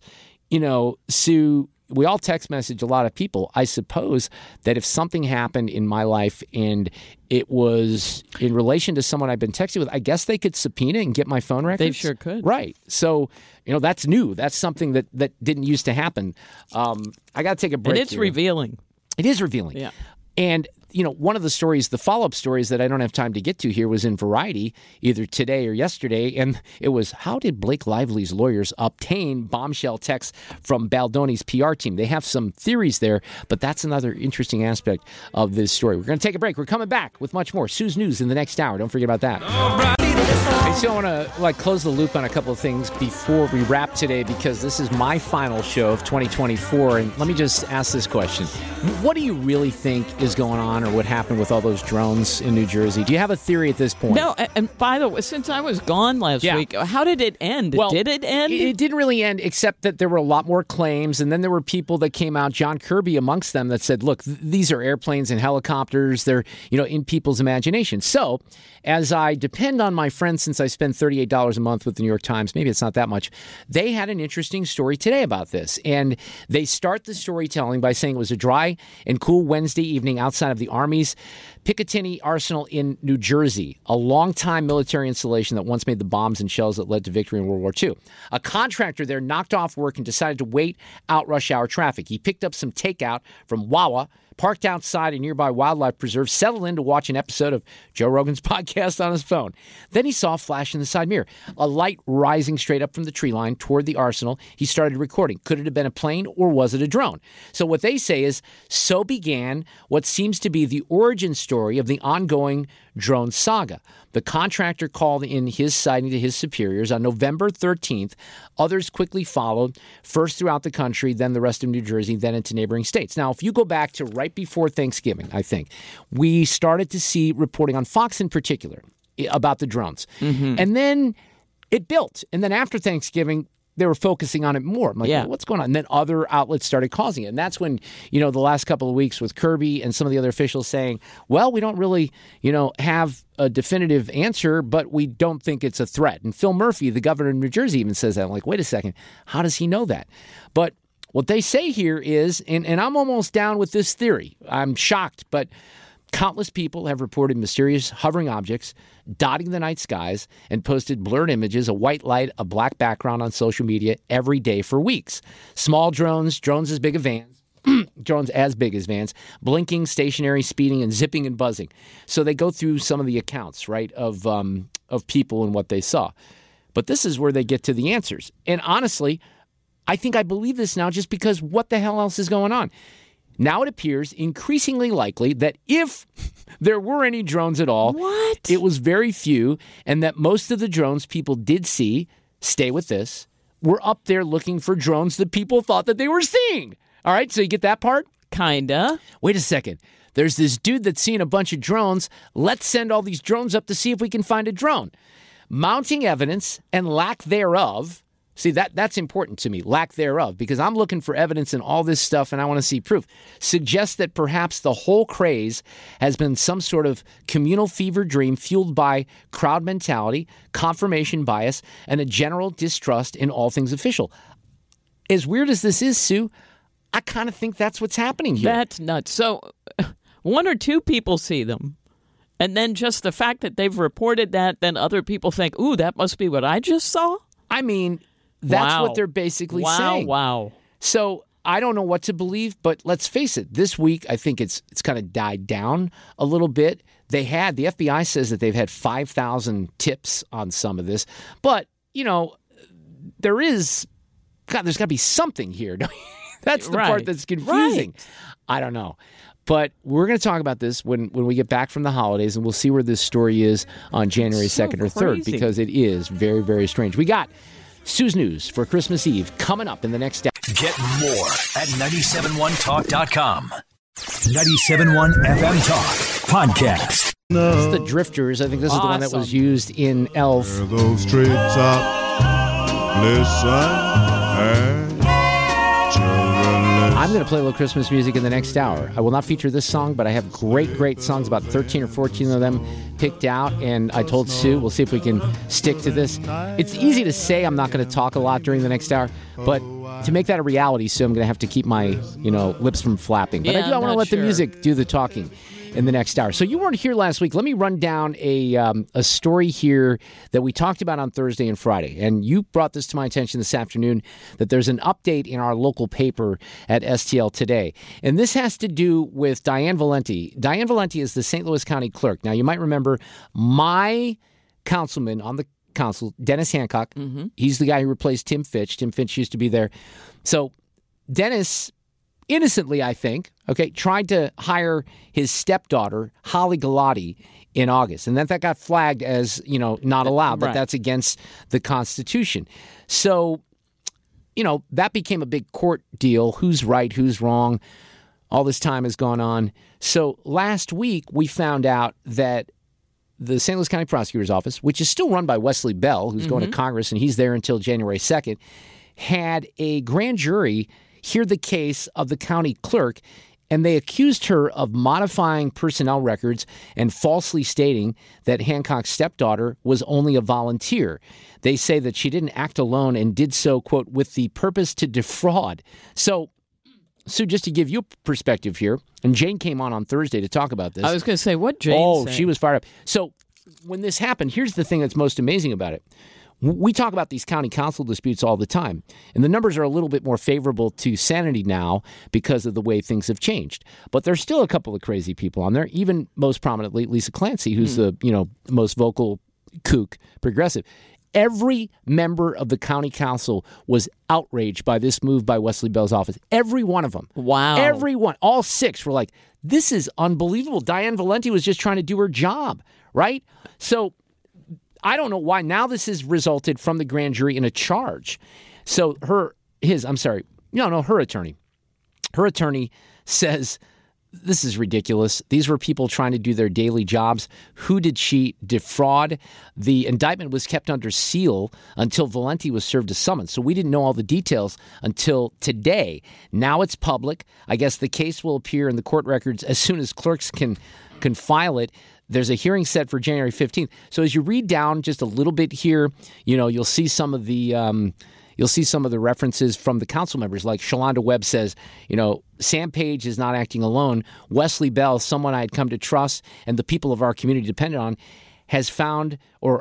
Sue, we all text message a lot of people. I suppose that if something happened in my life and it was in relation to someone I've been texting with, I guess they could subpoena and get my phone records. They sure could. Right. So, that's new. That's something that didn't used to happen. I got to take a break. And it's revealing. It is revealing. Yeah. And, one of the stories, the follow-up stories that I don't have time to get to here was in Variety, either today or yesterday, and it was, how did Blake Lively's lawyers obtain bombshell texts from Baldoni's PR team? They have some theories there, but that's another interesting aspect of this story. We're going to take a break. We're coming back with much more. Sue's News in the next hour. Don't forget about that. So I want to close the loop on a couple of things before we wrap today, because this is my final show of 2024. And let me just ask this question. What do you really think is going on, or what happened with all those drones in New Jersey? Do you have a theory at this point? No, and by the way, since I was gone last week, how did it end? Well, did it end? It didn't really end, except that there were a lot more claims, and then there were people that came out, John Kirby amongst them, that said, look, these are airplanes and helicopters. They're, in people's imagination. So, as I depend on my friends, since I spend $38 a month with the New York Times, maybe it's not that much, they had an interesting story today about this. And they start the storytelling by saying it was a dry and cool Wednesday evening outside of the Army's Picatinny Arsenal in New Jersey, a long-time military installation that once made the bombs and shells that led to victory in World War II. A contractor there knocked off work and decided to wait out rush hour traffic. He picked up some takeout from Wawa, parked outside a nearby wildlife preserve, settled in to watch an episode of Joe Rogan's podcast on his phone. Then he saw a flash in the side mirror, a light rising straight up from the tree line toward the arsenal. He started recording. Could it have been a plane, or was it a drone? So what they say is, so began what seems to be the origin story of the ongoing drone saga. The contractor called in his sighting to his superiors on November 13th. Others quickly followed, first throughout the country, then the rest of New Jersey, then into neighboring states. Now, if you go back to right before Thanksgiving, I think, we started to see reporting on Fox in particular. about the drones. And then it built. And then after Thanksgiving, they were focusing on it more. I'm like, well, what's going on? And then other outlets started causing it. And that's when, the last couple of weeks with Kirby and some of the other officials saying, well, we don't really, have a definitive answer, but we don't think it's a threat. And Phil Murphy, the governor of New Jersey, even says that. I'm like, wait a second. How does he know that? But what they say here is, and I'm almost down with this theory. I'm shocked, but countless people have reported mysterious hovering objects dotting the night skies and posted blurred images, a white light, a black background on social media every day for weeks. Small drones as big as vans, drones as big as vans, blinking, stationary, speeding, and zipping and buzzing. So they go through some of the accounts, right, of people and what they saw. But this is where they get to the answers. And honestly, I think I believe this now just because what the hell else is going on? Now it appears increasingly likely that if there were any drones at all, it was very few, and that most of the drones people did see, stay with this, were up there looking for drones that people thought that they were seeing. All right, so you get that part? Kinda. Wait a second. There's this dude that's seen a bunch of drones. Let's send all these drones up to see if we can find a drone. Mounting evidence and lack thereof. See, that's important to me, lack thereof, because I'm looking for evidence in all this stuff and I want to see proof. Suggests that perhaps the whole craze has been some sort of communal fever dream fueled by crowd mentality, confirmation bias, and a general distrust in all things official. As weird as this is, Sue, I kind of think that's what's happening here. That's nuts. So one or two people see them. And then just the fact that they've reported that, then other people think, ooh, that must be what I just saw? I mean, that's what they're basically saying. Wow. So I don't know what to believe, but let's face it. This week, I think it's kind of died down a little bit. The FBI says that they've had 5,000 tips on some of this. But, there's got to be something here. That's the part that's confusing. Right. I don't know. But we're going to talk about this when we get back from the holidays, and we'll see where this story is on January 2nd or 3rd, because it is very, very strange. We got Sue's News for Christmas Eve coming up in the next hour. Get more at 971talk.com. 97.1 FM Talk Podcast. This is the Drifters. I think this is the one that was used in Elf. Those treetops, listen, I'm going to play a little Christmas music in the next hour. I will not feature this song, but I have great songs, about 13 or 14 of them picked out, and I told Sue, we'll see if we can stick to this. It's easy to say I'm not going to talk a lot during the next hour, but to make that a reality, Sue, I'm going to have to keep my lips from flapping. But I want to let the music do the talking in the next hour. So you weren't here last week. Let me run down a story here that we talked about on Thursday and Friday. And you brought this to my attention this afternoon, that there's an update in our local paper at STL Today. And this has to do with Diane Valenti. Diane Valenti is the St. Louis County Clerk. Now, you might remember my councilman on the council, Dennis Hancock. Mm-hmm. He's the guy who replaced Tim Fitch. Tim Fitch used to be there. So Dennis, innocently, I think, tried to hire his stepdaughter, Holly Galati, in August. And that got flagged as, not allowed, but that's against the Constitution. So, that became a big court deal. Who's right, who's wrong? All this time has gone on. So last week, we found out that the St. Louis County Prosecutor's Office, which is still run by Wesley Bell, who's going to Congress, and he's there until January 2nd, had a grand jury hear the case of the county clerk, and they accused her of modifying personnel records and falsely stating that Hancock's stepdaughter was only a volunteer. They say that she didn't act alone and did so, quote, with the purpose to defraud. So, Sue, just to give you perspective here, and Jane came on Thursday to talk about this. I was going to say, what Jane said? She was fired up. So when this happened, here's the thing that's most amazing about it. We talk about these county council disputes all the time, and the numbers are a little bit more favorable to sanity now because of the way things have changed. But there's still a couple of crazy people on there, even most prominently Lisa Clancy, who's the most vocal kook progressive. Every member of the county council was outraged by this move by Wesley Bell's office. Every one of them. Wow. Everyone. All six were like, this is unbelievable. Diane Valenti was just trying to do her job, right? So I don't know why now this has resulted from the grand jury in a charge. So her attorney. Her attorney says this is ridiculous. These were people trying to do their daily jobs. Who did she defraud? The indictment was kept under seal until Valenti was served a summons. So we didn't know all the details until today. Now it's public. I guess the case will appear in the court records as soon as clerks can file it. There's a hearing set for January 15th. So as you read down just a little bit here, you'll see some of the references from the council members. Like Shalonda Webb says, Sam Page is not acting alone. Wesley Bell, someone I had come to trust and the people of our community depended on, has found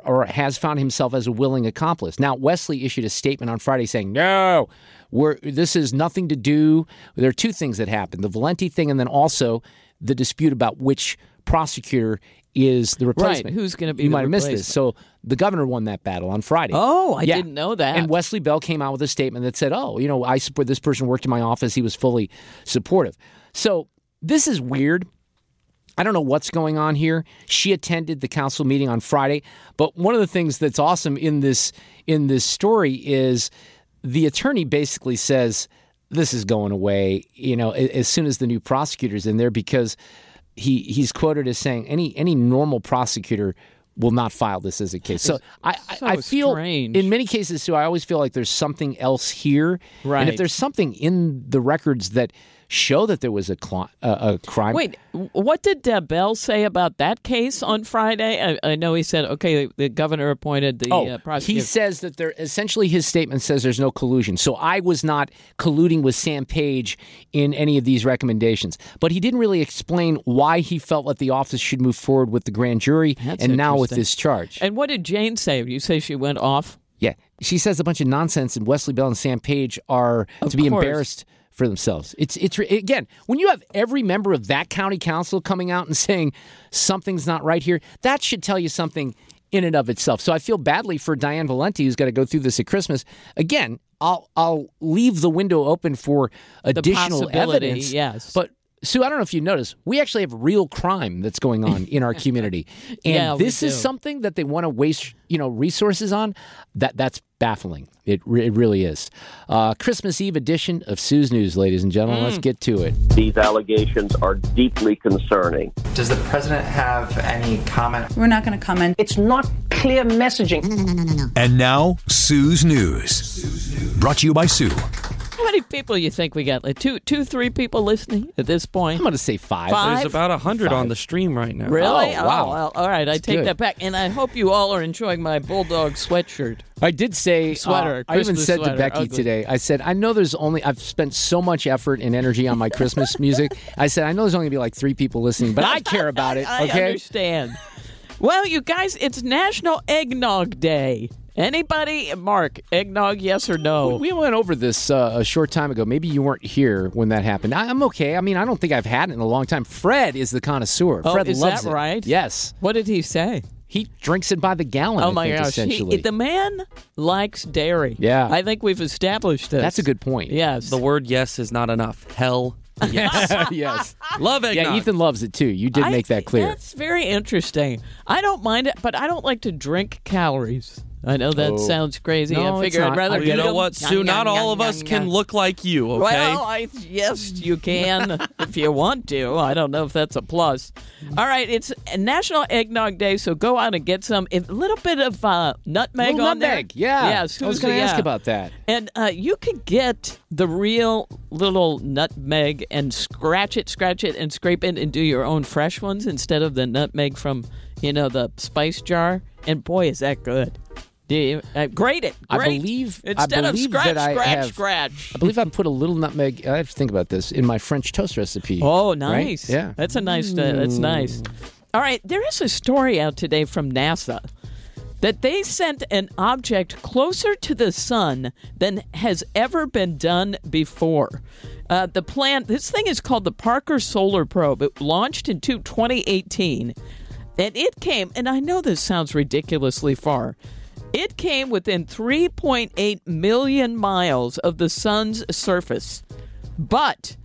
himself as a willing accomplice. Now, Wesley issued a statement on Friday saying, no, this is nothing to do. There are two things that happened, the Valenti thing and then also the dispute about which prosecutor is the replacement. Right, who's going to be You the might have missed replacement. this. So the governor won that battle on Friday. Oh, I didn't know that. And Wesley Bell came out with a statement that said, I support this person, worked in my office. He was fully supportive. So this is weird. I don't know what's going on here. She attended the council meeting on Friday. But one of the things that's awesome in this story is the attorney basically says this is going away, as soon as the new prosecutor's in there, because he's quoted as saying any normal prosecutor will not file this as a case. So I feel strange. In many cases, Sue, I always feel like there's something else here. Right. And if there's something in the records that show that there was a crime. Wait, what did Bell say about that case on Friday? I know he said, okay, the governor appointed the prosecutor. He says that essentially his statement says there's no collusion. So I was not colluding with Sam Page in any of these recommendations. But he didn't really explain why he felt that the office should move forward with the grand jury and now with this charge. And what did Jane say? You say she went off? Yeah. She says a bunch of nonsense, and Wesley Bell and Sam Page are to be embarrassed for themselves. It's again, when you have every member of that county council coming out and saying something's not right here, that should tell you something in and of itself. So I feel badly for Diane Valenti, who's got to go through this at Christmas. Again, I'll leave the window open for additional evidence. Yes, but Sue, I don't know if you noticed, we actually have real crime that's going on in our community. And this is something that they want to waste, resources on. That's baffling. It really is. Christmas Eve edition of Sue's News, ladies and gentlemen. Let's get to it. These allegations are deeply concerning. Does the president have any comment? We're not going to comment. It's not clear messaging. No. And now, Sue's News. Brought to you by Sue. How many people you think we got? Like 3 people listening at this point? I'm going to say 5. There's about 100 on the stream right now. Really? Oh, wow. Well, all right. I take that back. And I hope you all are enjoying my Bulldog sweatshirt. I did say, sweater, I even said sweater, to Becky ugly. today, I said, I know I've spent so much effort and energy on my Christmas music. I said, I know there's only going to be like 3 people listening, but I care about it, okay? I understand. Well, you guys, it's National Eggnog Day. Anybody? Mark, eggnog, yes or no? We went over this a short time ago. Maybe you weren't here when that happened. I'm okay. I mean, I don't think I've had it in a long time. Fred is the connoisseur. Fred is loves that right? It. Yes. What did he say? He drinks it by the gallon, Oh, my gosh. essentially. The man likes dairy. Yeah. I think we've established this. That's a good point. Yes. The word yes is not enough. Hell yes. Yes. Love eggnog. Yeah, Ethan loves it, too. You did make that clear. That's very interesting. I don't mind it, but I don't like to drink calories. I know that sounds crazy. No, I figure it's I'd not. rather You get know them. what, Sue? Not all of us can look like you, okay? Well, yes, you can if you want to. I don't know if that's a plus. All right, it's National Eggnog Day, so go out and get some. A little bit of nutmeg on nutmeg, there. yeah. Yes, I was going to ask about that. And you could get the real little nutmeg and scratch it, and scrape it and do your own fresh ones instead of the nutmeg from, the spice jar. And boy, is that good. Grate it. I believe Instead of scratch. I believe I put a little nutmeg. I have to think about this in my French toast recipe. Oh, nice. Right? Yeah, that's a nice. That's nice. All right, there is a story out today from NASA that they sent an object closer to the sun than has ever been done before. This thing is called the Parker Solar Probe. It launched in 2018, and it came. And I know this sounds ridiculously far. It came within 3.8 million miles of the sun's surface. But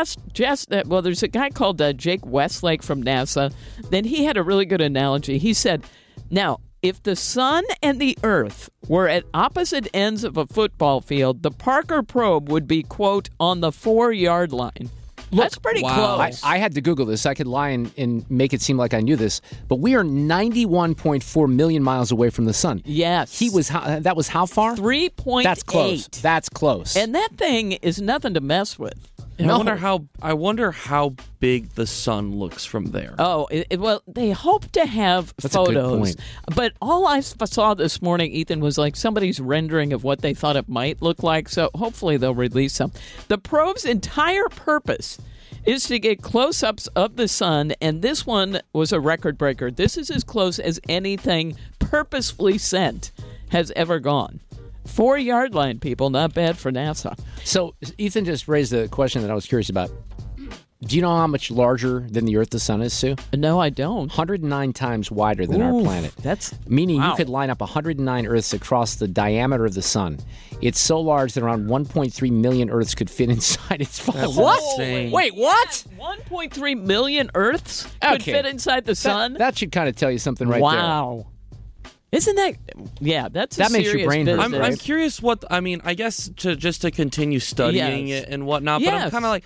there's a guy called Jake Westlake from NASA. Then he had a really good analogy. He said, now, if the sun and the earth were at opposite ends of a football field, the Parker probe would be, quote, on the 4-yard line. That's pretty close. I had to Google this. I could lie and make it seem like I knew this, but we are 91.4 million miles away from the sun. Yes. That was how far? 3.8. That's close. That's close. And that thing is nothing to mess with. I wonder how big the sun looks from there. Oh, well, they hope to have That's a good photos. point. But all I saw this morning, Ethan, was like somebody's rendering of what they thought it might look like. So hopefully they'll release some. The probe's entire purpose is to get close-ups of the sun, and this one was a record breaker. This is as close as anything purposefully sent has ever gone. 4-yard line, people. Not bad for NASA. So Ethan just raised a question that I was curious about. Do you know how much larger than the Earth the sun is, Sue? No, I don't. 109 times wider than our planet. Meaning you could line up 109 Earths across the diameter of the sun. It's so large that around 1.3 million Earths could fit inside its body. What? Insane. Wait, what? 1.3 million Earths could fit inside the sun? That should kind of tell you something right there. Wow. Isn't that? Yeah, that's that makes your brain hurt. I'm curious I guess to continue studying it and whatnot. But I'm kind of like,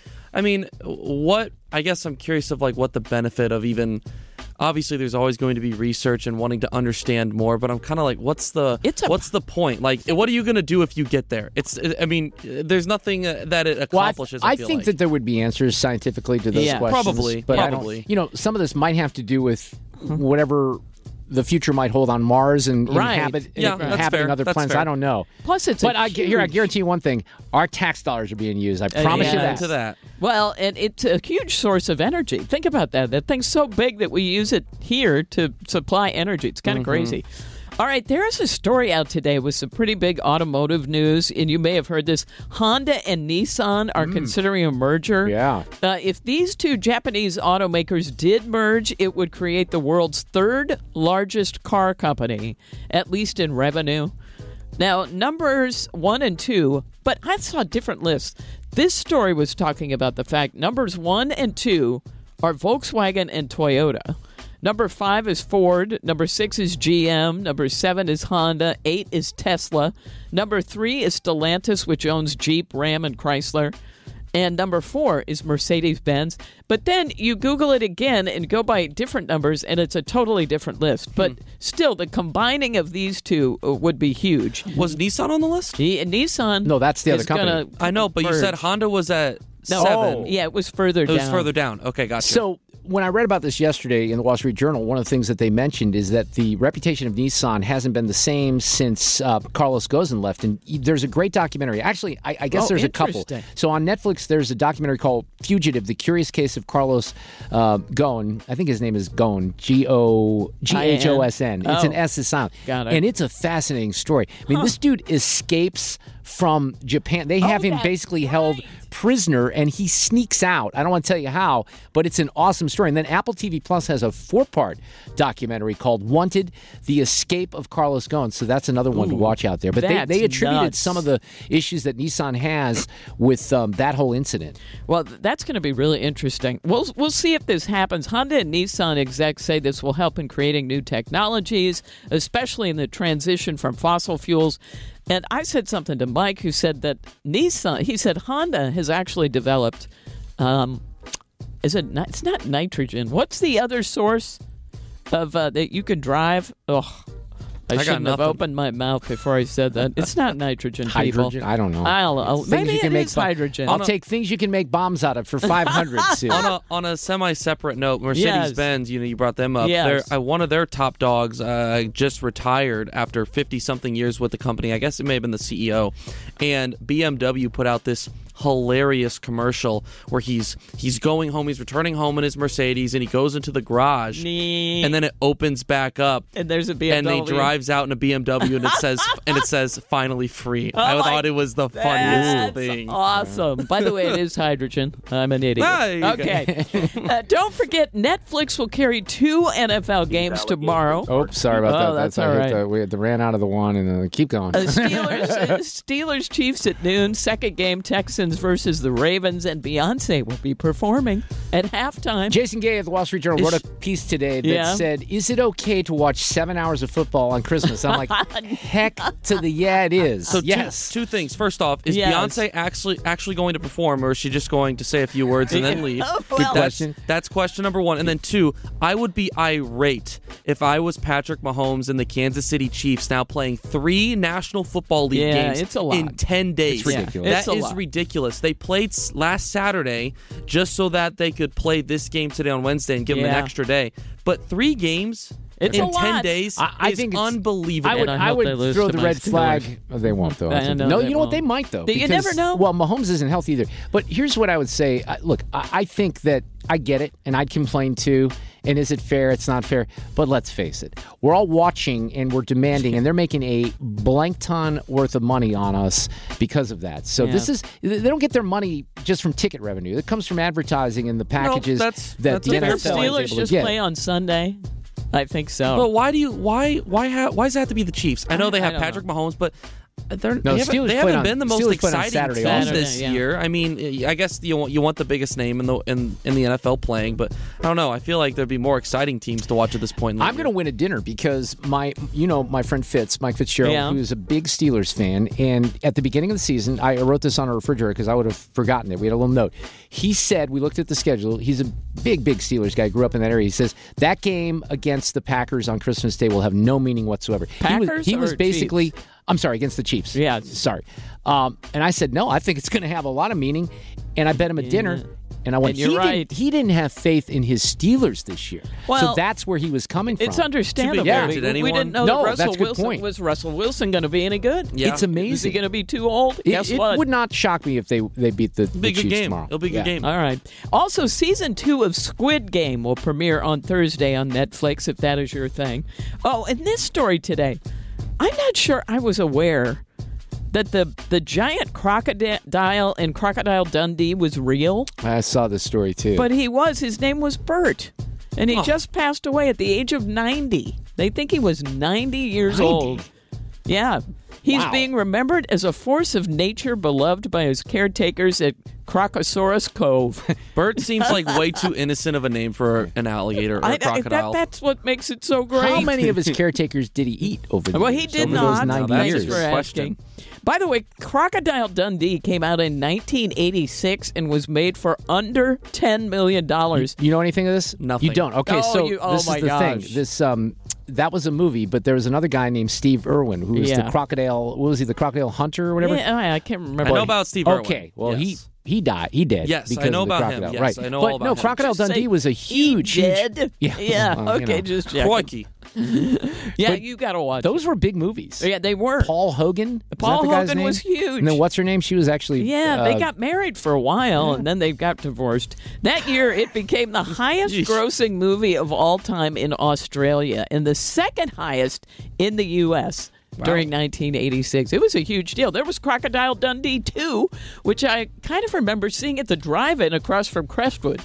I guess I'm curious of like what the benefit of even. Obviously, there's always going to be research and wanting to understand more. But I'm kind of like, what's the point? Like, what are you going to do if you get there? There's nothing that it accomplishes. I think that there would be answers scientifically to those questions. Probably. But some of this might have to do with whatever the future might hold on Mars and inhabiting other planets. I don't know. Plus, I guarantee you one thing: our tax dollars are being used. I promise you that. Well, and it's a huge source of energy. Think about that. That thing's so big that we use it here to supply energy. It's kind of crazy. All right, there's a story out today with some pretty big automotive news, and you may have heard this. Honda and Nissan are considering a merger. Yeah. If these two Japanese automakers did merge, it would create the world's third largest car company, at least in revenue. Now, numbers 1 and 2, but I saw different lists. This story was talking about the fact numbers 1 and 2 are Volkswagen and Toyota. Number 5 is Ford. Number 6 is GM. Number 7 is Honda. 8 is Tesla. Number 3 is Stellantis, which owns Jeep, Ram, and Chrysler. And number 4 is Mercedes-Benz. But then you Google it again and go by different numbers, and it's a totally different list. But still, the combining of these two would be huge. Was Nissan on the list? Nissan. No, that's the other company. I know, but you said Honda was at 7. Oh. Yeah, it was further down. It was further down. Okay, gotcha. So when I read about this yesterday in the Wall Street Journal, one of the things that they mentioned is that the reputation of Nissan hasn't been the same since Carlos Ghosn left. And there's a great documentary. Actually, I guess there's a couple. So on Netflix, there's a documentary called Fugitive, The Curious Case of Carlos Ghosn. I think his name is Ghosn, Ghosn. It's an S is silent. Got it. And it's a fascinating story. I mean, this dude escapes from Japan. They have him basically held prisoner, and he sneaks out. I don't want to tell you how, but it's an awesome story. And then Apple TV Plus has a 4-part documentary called Wanted, The Escape of Carlos Ghosn. So that's another one to watch out there. But they attributed some of the issues that Nissan has with that whole incident. Well, that's going to be really interesting. We'll see if this happens. Honda and Nissan execs say this will help in creating new technologies, especially in the transition from fossil fuels. And I said something to Mike, who said that he said Honda has actually developed, it's not nitrogen. What's the other source of that you can drive? I shouldn't have opened my mouth before I said that. It's not nitrogen, hydrogen? people. I don't know. Maybe it is hydrogen. I'll take things you can make bombs out of for 500. Sue. On a semi-separate note, Mercedes-Benz, you brought them up. Yes. One of their top dogs just retired after 50-something years with the company. I guess it may have been the CEO. And BMW put out this hilarious commercial where he's going home, he's returning home in his Mercedes, and he goes into the garage, and then it opens back up, and there's a BMW, and he drives out in a BMW, and it says finally free. I thought it was the funniest thing. Awesome. By the way, it is hydrogen. I'm an idiot. Okay. Don't forget, Netflix will carry 2 NFL games tomorrow. Oh, sorry about that. That's all right. We ran out of the one, and keep going. Steelers Chiefs at noon. Second game, Texans Falcons versus the Ravens, and Beyonce will be performing at halftime. Jason Gay of the Wall Street Journal wrote a piece today that said, "Is it okay to watch 7 hours of football on Christmas?" I'm like, heck to the yeah, it is. So yes. two things. First off, is Beyonce actually going to perform, or is she just going to say a few words and then leave? Good question. That's question number one. And then two, I would be irate if I was Patrick Mahomes and the Kansas City Chiefs now playing 3 National Football League games it's a lot. in 10 days. It's ridiculous. That is ridiculous. They played last Saturday just so that they could play this game today on Wednesday and give them an extra day. But 3 games in 10 days I think it's unbelievable. I would throw the red flag. Oh, they won't, though. No, you know what? They might, though. You never know. Well, Mahomes isn't healthy either. But here's what I would say. Look, I think that I get it, and I'd complain too. And is it fair? It's not fair. But let's face it. We're all watching, and we're demanding, and they're making a blank ton worth of money on us because of that. So they don't get their money just from ticket revenue. It comes from advertising and the packages that the NFL is able Steelers to just get. play on Sunday? I think so. But why does it have to be the Chiefs? I know they have Patrick Mahomes, but they haven't been the most exciting team this year. I mean, I guess you want the biggest name in the NFL playing, but I don't know. I feel like there'd be more exciting teams to watch at this point. I'm going to win a dinner because my friend Mike Fitzgerald, who's a big Steelers fan, and at the beginning of the season, I wrote this on a refrigerator because I would have forgotten it. We had a little note. He said, we looked at the schedule. He's a big Steelers guy. Grew up in that area. He says that game against the Packers on Christmas Day will have no meaning whatsoever. Packers he was basically. Chiefs? I'm sorry, against the Chiefs. Yeah. Sorry. And I said, no, I think it's going to have a lot of meaning. And I bet him a dinner. And I went, he didn't have faith in his Steelers this year. So that's where he was coming from. It's understandable. Did anyone? We didn't know that Russell that's a good Wilson point. was Russell Wilson going to be any good. Yeah. It's amazing. Is he going to be too old? Guess what? It would not shock me if they beat the Chiefs tomorrow. It'll be a good game. All right. Also, Season 2 of Squid Game will premiere on Thursday on Netflix, if that is your thing. Oh, and this story today, I'm not sure I was aware that the giant crocodile in Crocodile Dundee was real. I saw this story too. But his name was Bert. And he just passed away at the age of 90. They think he was 90 years old. Yeah. He's being remembered as a force of nature beloved by his caretakers at Crocosaurus Cove. Bert seems like way too innocent of a name for an alligator or a crocodile. That's what makes it so great. How many of his caretakers did he eat over the Well, years? he did over not. Those 90 years? Thanks for asking. By the way, Crocodile Dundee came out in 1986 and was made for under $10 million. You know anything of this? Nothing. You don't? Okay, this is the thing. This that was a movie, but there was another guy named Steve Irwin who was the crocodile. What was he? The crocodile hunter or whatever? Yeah, I can't remember. I know about Steve Irwin. Okay, well he died. He did. Yes, because I know of the about crocodile. him. Right. Yes, I know but all about no, him. Crocodile Dundee was a huge. Yeah. Okay, just checking. Crikey. Yeah, you got to watch. Those were big movies. Yeah, they were. Paul Hogan. Paul Hogan Hogan was huge. And then what's her name? She was actually. Yeah, they got married for a while and then they got divorced. That year, it became the highest grossing movie of all time in Australia and the second highest in the U.S. During 1986. It was a huge deal. There was Crocodile Dundee 2, which I kind of remember seeing at the drive-in across from Crestwood.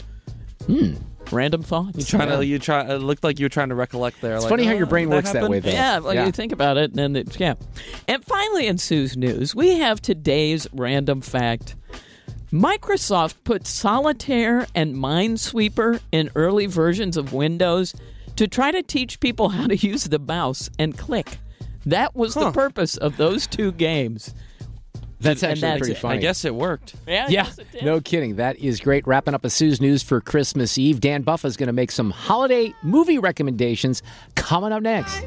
Random thoughts. It looked like you were trying to recollect there. It's funny how your brain works that way, though. Yeah, you think about it, and then And finally, in Sue's news, we have today's random fact. Microsoft put Solitaire and Minesweeper in early versions of Windows to try to teach people how to use the mouse and click. That was the purpose of those two games. That's actually pretty funny. I guess it worked. Yeah, no kidding. That is great. Wrapping up a Sue's News for Christmas Eve. Dan Buffa is going to make some holiday movie recommendations coming up next.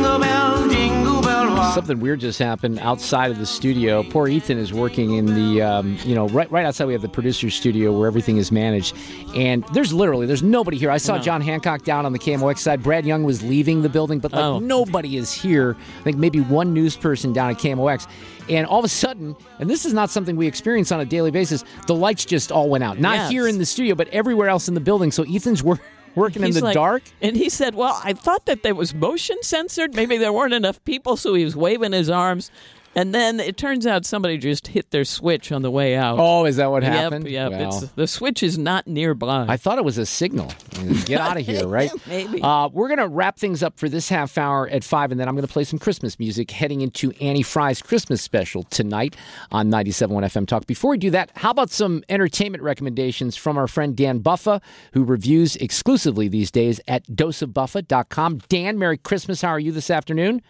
Something weird just happened outside of the studio. Poor Ethan is working in the, right outside we have the producer's studio where everything is managed. And there's nobody here. I saw John Hancock down on the KMOX side. Brad Young was leaving the building, but nobody is here. I think maybe one news person down at KMOX. And all of a sudden, and this is not something we experience on a daily basis, the lights just all went out. Not here in the studio, but everywhere else in the building. So Ethan's working in the dark. And he said, well, I thought that there was motion censored. Maybe there weren't enough people, so he was waving his arms. And then it turns out somebody just hit their switch on the way out. Oh, is that what happened? Yep. Well, The switch is not nearby. I thought it was a signal. Get out of here, right? Maybe. We're going to wrap things up for this half hour at 5, and then I'm going to play some Christmas music heading into Annie Fry's Christmas special tonight on 97.1 FM Talk. Before we do that, how about some entertainment recommendations from our friend Dan Buffa, who reviews exclusively these days at doseofbuffa.com. Dan, Merry Christmas. How are you this afternoon?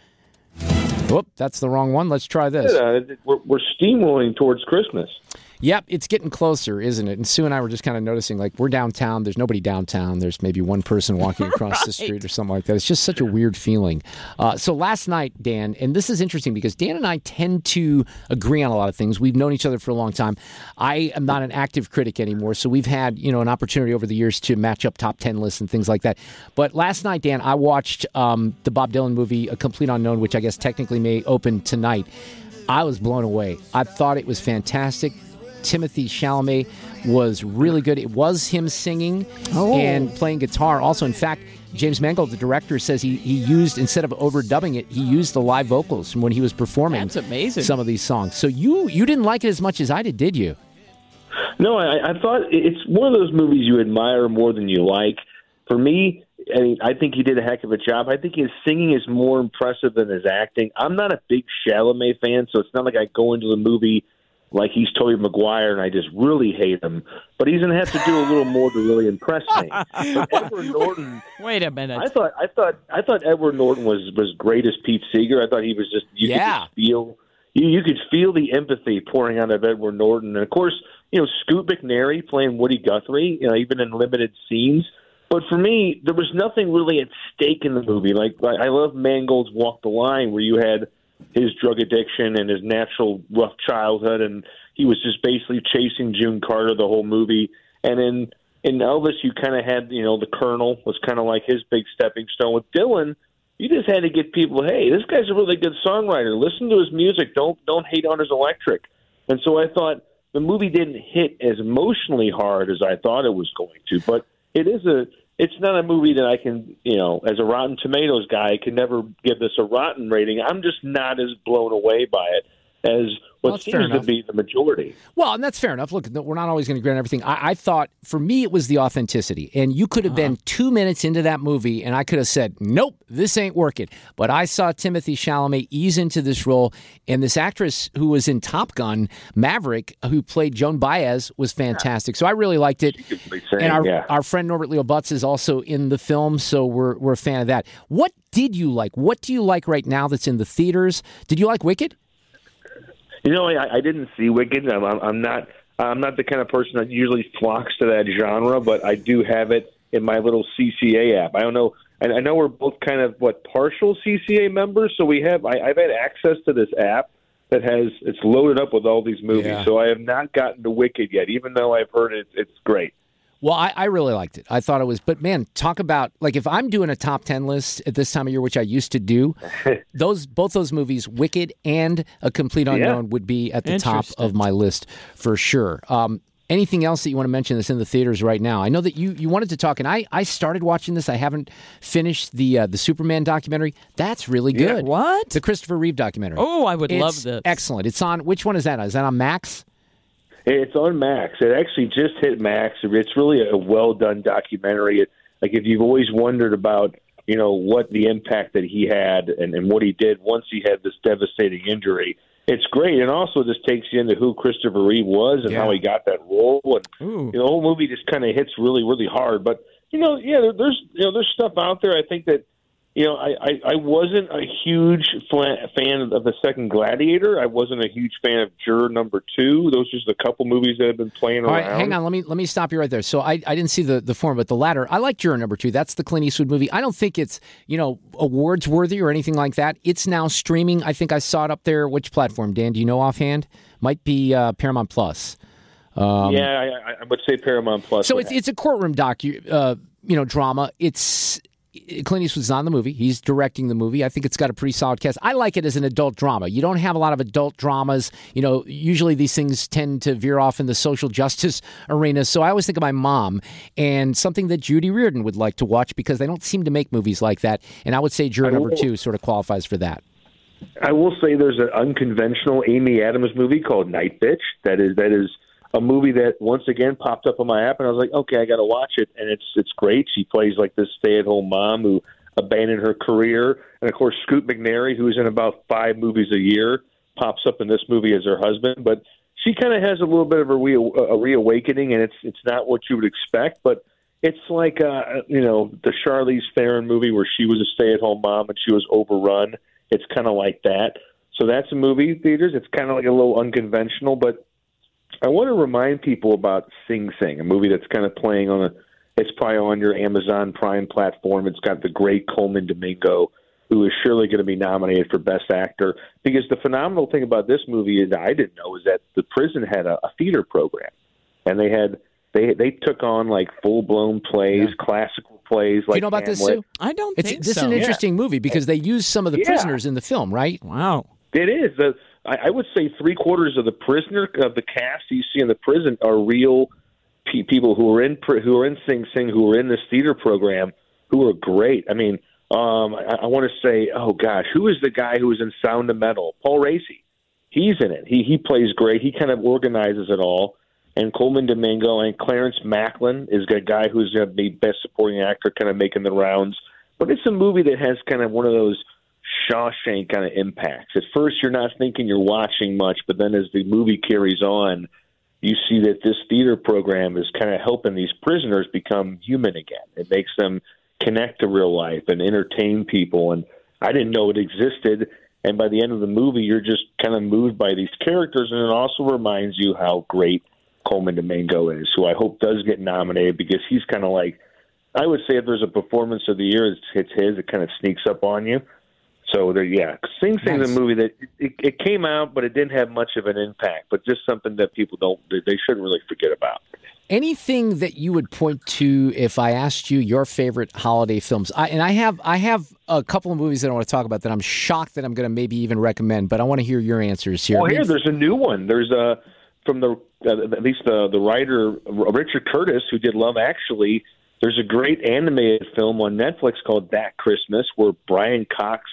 Whoop, that's the wrong one. Let's try this. We're steamrolling towards Christmas. Yep, it's getting closer, isn't it? And Sue and I were just kind of noticing, like, we're downtown. There's nobody downtown. There's maybe one person walking across the street or something like that. It's just such a weird feeling. So last night, Dan, and this is interesting because Dan and I tend to agree on a lot of things. We've known each other for a long time. I am not an active critic anymore, so we've had, an opportunity over the years to match up top 10 lists and things like that. But last night, Dan, I watched the Bob Dylan movie, A Complete Unknown, which I guess technically may open tonight. I was blown away. I thought it was fantastic. Timothy Chalamet was really good. It was him singing and playing guitar. Also, in fact, James Mangold, the director, says he used, instead of overdubbing it, he used the live vocals from when he was performing. That's amazing. Some of these songs. So you didn't like it as much as I did you? No, I thought it's one of those movies you admire more than you like. For me, I think he did a heck of a job. I think his singing is more impressive than his acting. I'm not a big Chalamet fan, so it's not like I go into the movie like he's Tobey Maguire, and I just really hate him. But he's going to have to do a little more to really impress me. But Edward Norton. Wait a minute. I thought Edward Norton was great as Pete Seeger. I thought he was just could just feel you could feel the empathy pouring out of Edward Norton, and of course, Scoot McNairy playing Woody Guthrie. Even in limited scenes. But for me, there was nothing really at stake in the movie. Like I love Mangold's Walk the Line, where you had his drug addiction and his natural rough childhood, and he was just basically chasing June Carter the whole movie. And in Elvis, you kind of had, the Colonel was kind of like his big stepping stone. With Dylan, you just had to get people, hey, this guy's a really good songwriter. Listen to his music. Don't hate on his electric. And so I thought the movie didn't hit as emotionally hard as I thought it was going to, but it's not a movie that I can, as a Rotten Tomatoes guy, I can never give this a rotten rating. I'm just not as blown away by it as what seems to be the majority. Well, and that's fair enough. Look, we're not always going to agree on everything. I thought, for me, it was the authenticity. And you could have been 2 minutes into that movie, and I could have said, nope, this ain't working. But I saw Timothy Chalamet ease into this role, and this actress who was in Top Gun, Maverick, who played Joan Baez, was fantastic. So I really liked it. And our friend Norbert Leo Butz is also in the film, so we're a fan of that. What did you like? What do you like right now that's in the theaters? Did you like Wicked? I didn't see Wicked. I'm not the kind of person that usually flocks to that genre, but I do have it in my little CCA app. I don't know. I know we're both kind of partial CCA members, so I've had access to this app that it's loaded up with all these movies. Yeah. So I have not gotten to Wicked yet, even though I've heard it's great. Well, I really liked it. I thought it was, but man, talk about, like, if I'm doing a top 10 list at this time of year, which I used to do, both those movies, Wicked and A Complete Unknown, would be at the top of my list for sure. Anything else that you want to mention that's in the theaters right now? I know that you wanted to talk, and I started watching this. I haven't finished the Superman documentary. That's really good. Yeah, what? The Christopher Reeve documentary. Oh, I would love this. Excellent. It's on, which one is that? Is that on Max? It's on Max. It actually just hit Max. It's really a well-done documentary. If you've always wondered about, what the impact that he had and what he did once he had this devastating injury, it's great. And also just takes you into who Christopher Reeve was and how he got that role. And the whole movie just kind of hits really, really hard. But, there's stuff out there. I think that, I wasn't a huge fan of the second Gladiator. I wasn't a huge fan of Juror Number 2. Those are just a couple movies that have been playing around. All right, hang on. Let me stop you right there. So I didn't see the form, but the latter. I like Juror Number 2. That's the Clint Eastwood movie. I don't think it's, awards worthy or anything like that. It's now streaming. I think I saw it up there. Which platform, Dan? Do you know offhand? Might be Paramount Plus. I would say Paramount Plus. So it's a courtroom drama. It's Clint Eastwood's not in the movie. He's directing the movie. I think it's got a pretty solid cast. I like it as an adult drama. You don't have a lot of adult dramas. Usually these things tend to veer off in the social justice arena. So I always think of my mom and something that Judy Reardon would like to watch because they don't seem to make movies like that. And I would say Juror Number 2 sort of qualifies for that. I will say there's an unconventional Amy Adams movie called Night Bitch. That is a movie that once again popped up on my app, and I was like, okay, I got to watch it, and it's great. She plays like this stay-at-home mom who abandoned her career, and of course Scoot McNairy, who's in about 5 movies a year, pops up in this movie as her husband. But she kind of has a little bit of a reawakening, and it's not what you would expect, but it's like the Charlize Theron movie where she was a stay-at-home mom and she was overrun. It's kind of like that. So that's a movie theaters. It's kind of like a little unconventional, but I want to remind people about Sing Sing, a movie that's kind of playing it's probably on your Amazon Prime platform. It's got the great Coleman Domingo, who is surely going to be nominated for Best Actor. Because the phenomenal thing about this movie is I didn't know is that the prison had a theater program, and they took on like full-blown plays, classical plays. Like do you know about Hamlet. this, Sue? I don't think so. This is an interesting movie because they use some of the prisoners in the film, right? Wow. It is. I would say 3/4 of the cast you see in the prison are real people who are in Sing Sing, who are in this theater program, who are great. I mean, I want to say, oh gosh, who is the guy who was in Sound of Metal? Paul Raci. He's in it. He plays great. He kind of organizes it all. And Coleman Domingo and Clarence Macklin is a guy who's going to be Best Supporting Actor, kind of making the rounds. But it's a movie that has kind of one of those Shawshank kind of impacts. At first, you're not thinking you're watching much, but then as the movie carries on, you see that this theater program is kind of helping these prisoners become human again. It makes them connect to real life and entertain people. And I didn't know it existed. And by the end of the movie, you're just kind of moved by these characters. And it also reminds you how great Coleman Domingo is, who I hope does get nominated, because he's kind of like, I would say if there's a performance of the year, it's his. It kind of sneaks up on you. So, Sing Sing is a movie that it came out, but it didn't have much of an impact, but just something that people they shouldn't really forget about. Anything that you would point to if I asked you your favorite holiday films? I have a couple of movies that I want to talk about that I'm shocked that I'm going to maybe even recommend, but I want to hear your answers here. Well, there's a new one. There's from at least the writer Richard Curtis, who did Love Actually. There's a great animated film on Netflix called That Christmas, where Brian Cox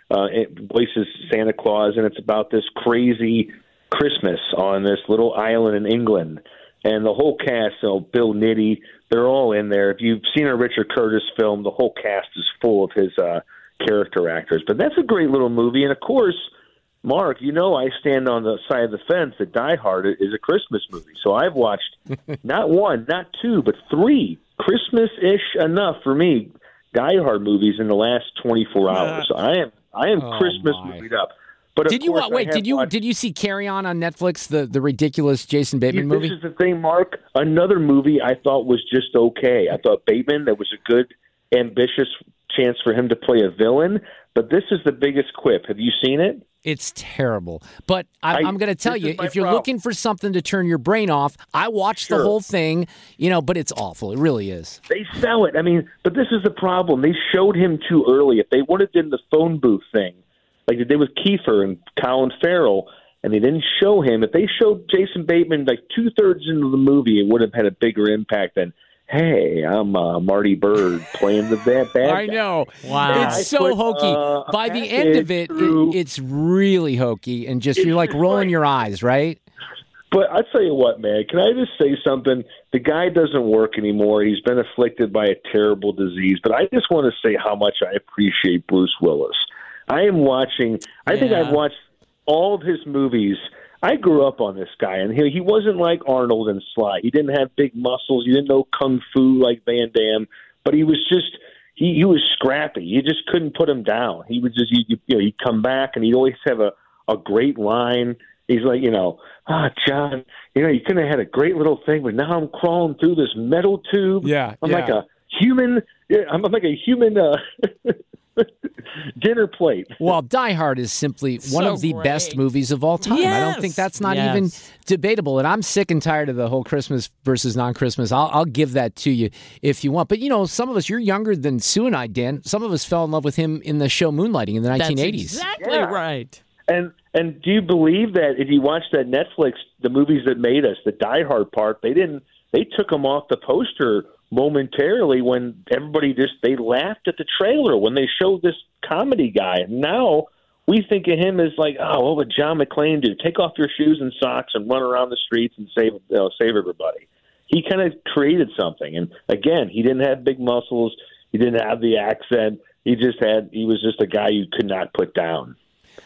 voices Santa Claus, and it's about this crazy Christmas on this little island in England. And the whole cast, Bill Nighy, they're all in there. If you've seen a Richard Curtis film, the whole cast is full of his character actors. But that's a great little movie. And, of course, Mark, I stand on the side of the fence that Die Hard is a Christmas movie. So I've watched not one, not two, but 3 Christmas-ish enough for me Die Hard movies in the last 24 hours. So I am Christmas movied up. But did you see Carry On Netflix, the ridiculous Jason Bateman movie? This is the thing, Mark. Another movie I thought was just okay. I thought Bateman, that was a good, ambitious chance for him to play a villain. But this is the biggest quip. Have you seen it? It's terrible. But I'm going to tell you, if you're looking for something to turn your brain off, I watched the whole thing, but it's awful. It really is. They sell it. I mean, but this is the problem. They showed him too early. If they would have done the phone booth thing, like they did with Kiefer and Colin Farrell, and they didn't show him, if they showed Jason Bateman like 2/3 into the movie, it would have had a bigger impact than, hey, I'm Marty Bird playing the bad guy. I know. Wow. It's so hokey. By the end of it, it's really hokey, and just you're like rolling your eyes, right? But I'll tell you what, man, can I just say something? The guy doesn't work anymore. He's been afflicted by a terrible disease. But I just want to say how much I appreciate Bruce Willis. I am watching, I think I've watched all of his movies. I grew up on this guy, and he wasn't like Arnold and Sly. He didn't have big muscles. He didn't know kung fu like Van Damme, but he was just he was scrappy. You just couldn't put him down. He would just he'd come back, and he'd always have a great line. He's like, John, you could have had a great little thing, but now I'm crawling through this metal tube. I'm like a human. I'm like a human. Dinner plate. Well, Die Hard is simply one of the best movies of all time. Yes. I don't think that's not even debatable. And I'm sick and tired of the whole Christmas versus non-Christmas. I'll give that to you if you want. But, some of us, you're younger than Sue and I, Dan. Some of us fell in love with him in the show Moonlighting in the 1980s. That's exactly right. And do you believe that if you watch that Netflix, the movies that made us, the Die Hard part, they took them off the poster momentarily when everybody they laughed at the trailer when they showed this comedy guy. And now we think of him as like, oh, what would John McClane do? Take off your shoes and socks and run around the streets and save everybody. He kind of created something. And again, he didn't have big muscles. He didn't have the accent. He was just a guy you could not put down.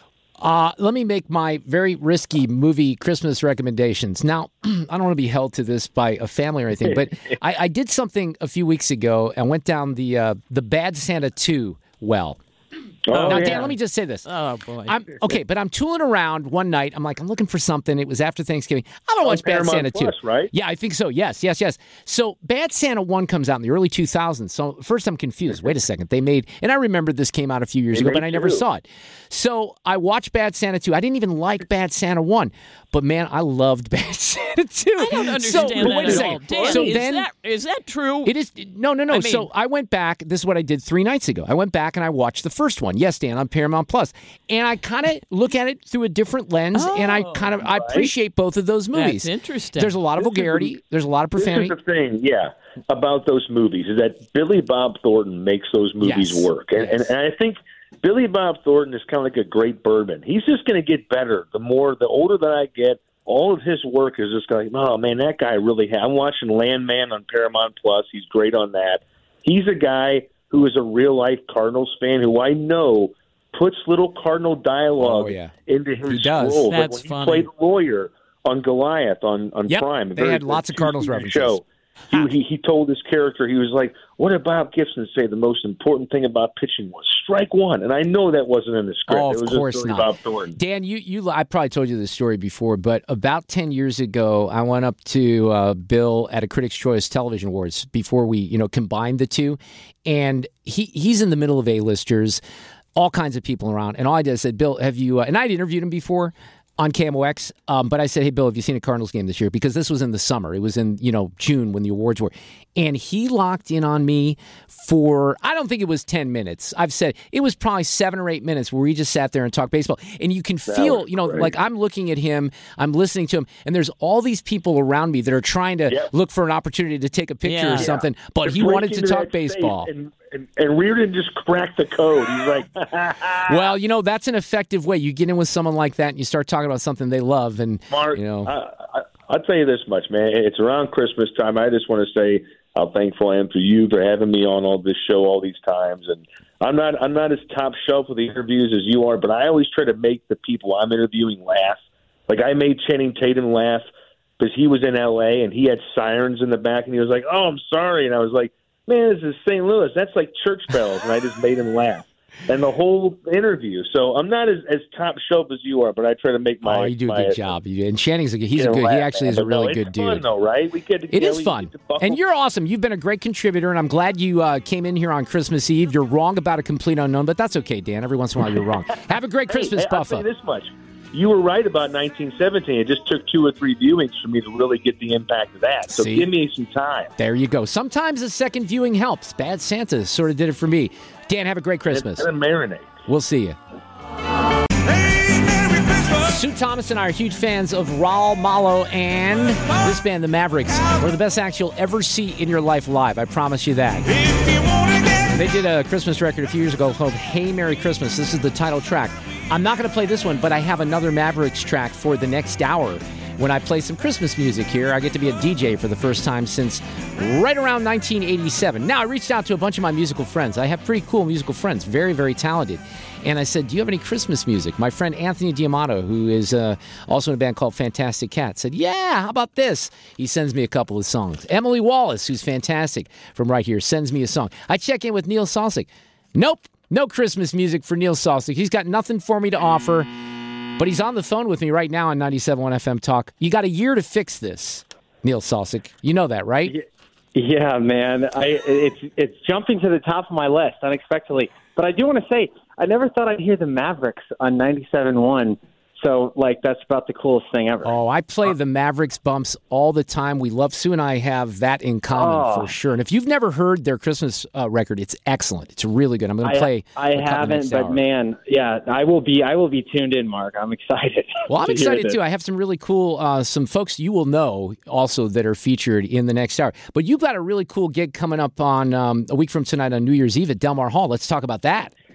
Let me make my very risky movie Christmas recommendations. Now, I don't want to be held to this by a family or anything, but I did something a few weeks ago and went down the Bad Santa 2 well. Now, Dan, let me just say this. Oh, boy. But I'm tooling around one night. I'm looking for something. It was after Thanksgiving. I'm going to watch Bad Santa 2. Right? Yeah, I think so. Yes. So Bad Santa 1 comes out in the early 2000s. So first I'm confused. Wait a second. And I remember this came out a few years ago, but I never saw it. So I watched Bad Santa 2. I didn't even like Bad Santa 1. But, man, I loved Bad Santa 2. I don't understand that wait a second. at all. Dan, so is that true? It is. No. So I went back. This is what I did 3 nights ago. I went back and I watched the first one. Yes, Dan, on Paramount Plus. And I kind of look at it through a different lens, and I appreciate both of those movies. That's interesting. There's a lot of vulgarity. There's a lot of profanity. This is the thing, about those movies is that Billy Bob Thornton makes those movies work. And I think Billy Bob Thornton is kind of like a great bourbon. He's just going to get better. The older that I get, all of his work is just like, oh, man, that guy really I'm watching Landman on Paramount Plus. He's great on that. He's a guy who is a real-life Cardinals fan who I know puts little Cardinal dialogue into his role. That's when he funny. played the lawyer on Goliath on Prime. They had lots of Cardinals references. Show. He told his character, he was like, what did Bob Gibson say the most important thing about pitching was? Strike one. And I know that wasn't in the script. Oh, it was of course just Billy not. Bob Thornton. Dan, I probably told you this story before, but about 10 years ago, I went up to Bill at a Critics' Choice Television Awards before we, combined the two. And he's in the middle of A-listers, all kinds of people around. And all I did is said, Bill, have you, and I'd interviewed him before on KMOX, but I said, hey, Bill, have you seen a Cardinals game this year? Because this was in the summer. It was in, June when the awards were. And he locked in on me for, I don't think it was 10 minutes. I've said it was probably 7 or 8 minutes where we just sat there and talked baseball. And you can feel, like I'm looking at him, I'm listening to him, and there's all these people around me that are trying to look for an opportunity to take a picture or something, but he wanted to talk baseball. And Reardon just cracked the code. He's like, well, that's an effective way. You get in with someone like that and you start talking about something they love. And Mark, I'll tell you this much, man. It's around Christmas time. I just want to say how thankful I am for you for having me on all this show all these times. And I'm not as top shelf with the interviews as you are, but I always try to make the people I'm interviewing laugh. Like I made Channing Tatum laugh because he was in L.A. and he had sirens in the back, and he was like, "Oh, I'm sorry," and I was like, man, this is St. Louis. That's like church bells. And I just made him laugh. And the whole interview. So I'm not as top shelf as you are, but I try to make my... Oh, you do a good job. And Channing's he actually is a really good dude. It's fun, though, right? It is fun. And you're awesome. You've been a great contributor, and I'm glad you came in here on Christmas Eve. You're wrong about a complete unknown, but that's okay, Dan. Every once in a while, you're wrong. Have a great Christmas, Buffa. I'll tell you this much. You were right about 1917. It just took 2 or 3 viewings for me to really get the impact of that. So give me some time. There you go. Sometimes a second viewing helps. Bad Santa sort of did it for me. Dan, have a great Christmas. And marinate. We'll see you. Sue Thomas and I are huge fans of Raul Malo and this band, the Mavericks. One of the best acts you'll ever see in your life live. I promise you that. They did a Christmas record a few years ago called Hey Merry Christmas. This is the title track. I'm not going to play this one, but I have another Mavericks track for the next hour. When I play some Christmas music here, I get to be a DJ for the first time since right around 1987. Now, I reached out to a bunch of my musical friends. I have pretty cool musical friends, very, very talented. And I said, do you have any Christmas music? My friend Anthony Diamato, who is also in a band called Fantastic Cat, said, yeah, how about this? He sends me a couple of songs. Emily Wallace, who's fantastic from right here, sends me a song. I check in with Neil Salsick. Nope, no Christmas music for Neil Salsick. He's got nothing for me to offer. But he's on the phone with me right now on 97.1 FM Talk. You got a year to fix this, Neil Salsick. You know that, right? Yeah, man. It's jumping to the top of my list unexpectedly. But I do want to say, I never thought I'd hear the Mavericks on 97.1. So, that's about the coolest thing ever. Oh, I play the Mavericks bumps all the time. We love, Sue and I have that in common for sure. And if you've never heard their Christmas record, it's excellent. It's really good. I'm going to play. I haven't, but man, yeah, I will be tuned in, Mark. I'm excited. Well, I'm excited too. I have some really cool, some folks you will know also that are featured in the next hour. But you've got a really cool gig coming up on a week from tonight on New Year's Eve at Del Mar Hall. Let's talk about that.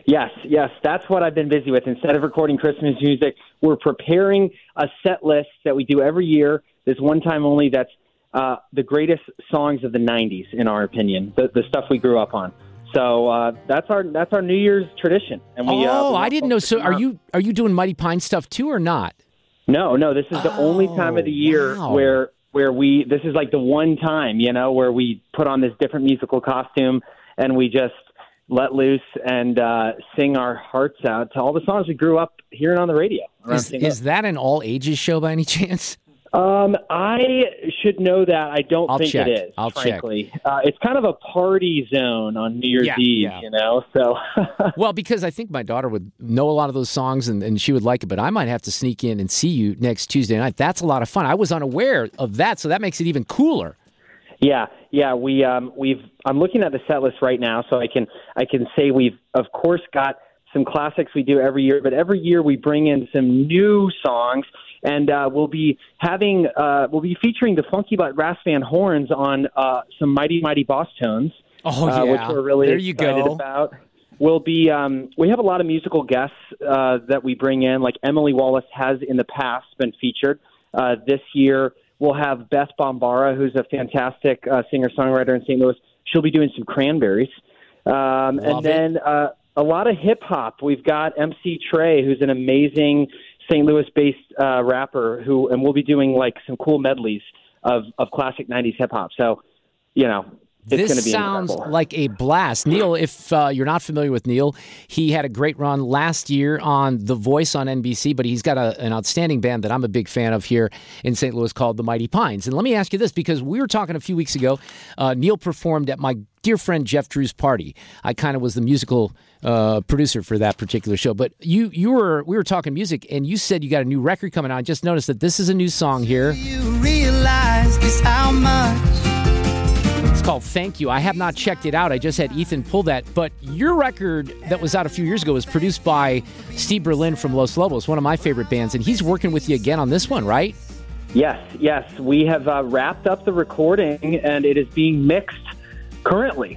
Yes, that's what I've been busy with. Instead of recording Christmas music, we're preparing a set list that we do every year. This one time only. That's the greatest songs of the '90s, in our opinion, the stuff we grew up on. So that's our New Year's tradition. And we, I didn't know. So are you doing Mighty Pine stuff too, or not? No. This is the only time of the year where this is like the one time, where we put on this different musical costume and we just let loose and sing our hearts out to all the songs we grew up hearing on the radio. Is that an all ages show by any chance? I should know that. I don't think check. it is. I'll frankly. It's kind of a party zone on New Year's Eve, So, well, because I think my daughter would know a lot of those songs and she would like it. But I might have to sneak in and see you next Tuesday night. That's a lot of fun. I was unaware of that, so that makes it even cooler. Yeah. I'm looking at the set list right now, so I can say we've of course got some classics we do every year, but every year we bring in some new songs. And we'll be featuring the Funky Butt Brass Band horns on some Mighty Mighty Boss Tones, which we're really excited about. We'll be we have a lot of musical guests that we bring in, like Emily Wallace has in the past been featured. This year we'll have Beth Bombara, who's a fantastic singer-songwriter in St. Louis. She'll be doing some Cranberries, and then a lot of hip hop. We've got MC Trey, who's an amazing St. Louis-based rapper and we'll be doing like some cool medleys of classic 90s hip-hop. So, it's going to be incredible. This sounds like a blast. Neil, if you're not familiar with Neil, he had a great run last year on The Voice on NBC, but he's got an outstanding band that I'm a big fan of here in St. Louis called the Mighty Pines. And let me ask you this, because we were talking a few weeks ago, Neil performed at my dear friend Jeff Drew's party. I kind of was the musical producer for that particular show. But we were talking music, and you said you got a new record coming out. I just noticed that this is a new song here. You realize just how much. It's called Thank You. I have not checked it out. I just had Ethan pull that. But your record that was out a few years ago was produced by Steve Berlin from Los Lobos, one of my favorite bands, and he's working with you again on this one, right? Yes. We have wrapped up the recording, and it is being mixed currently.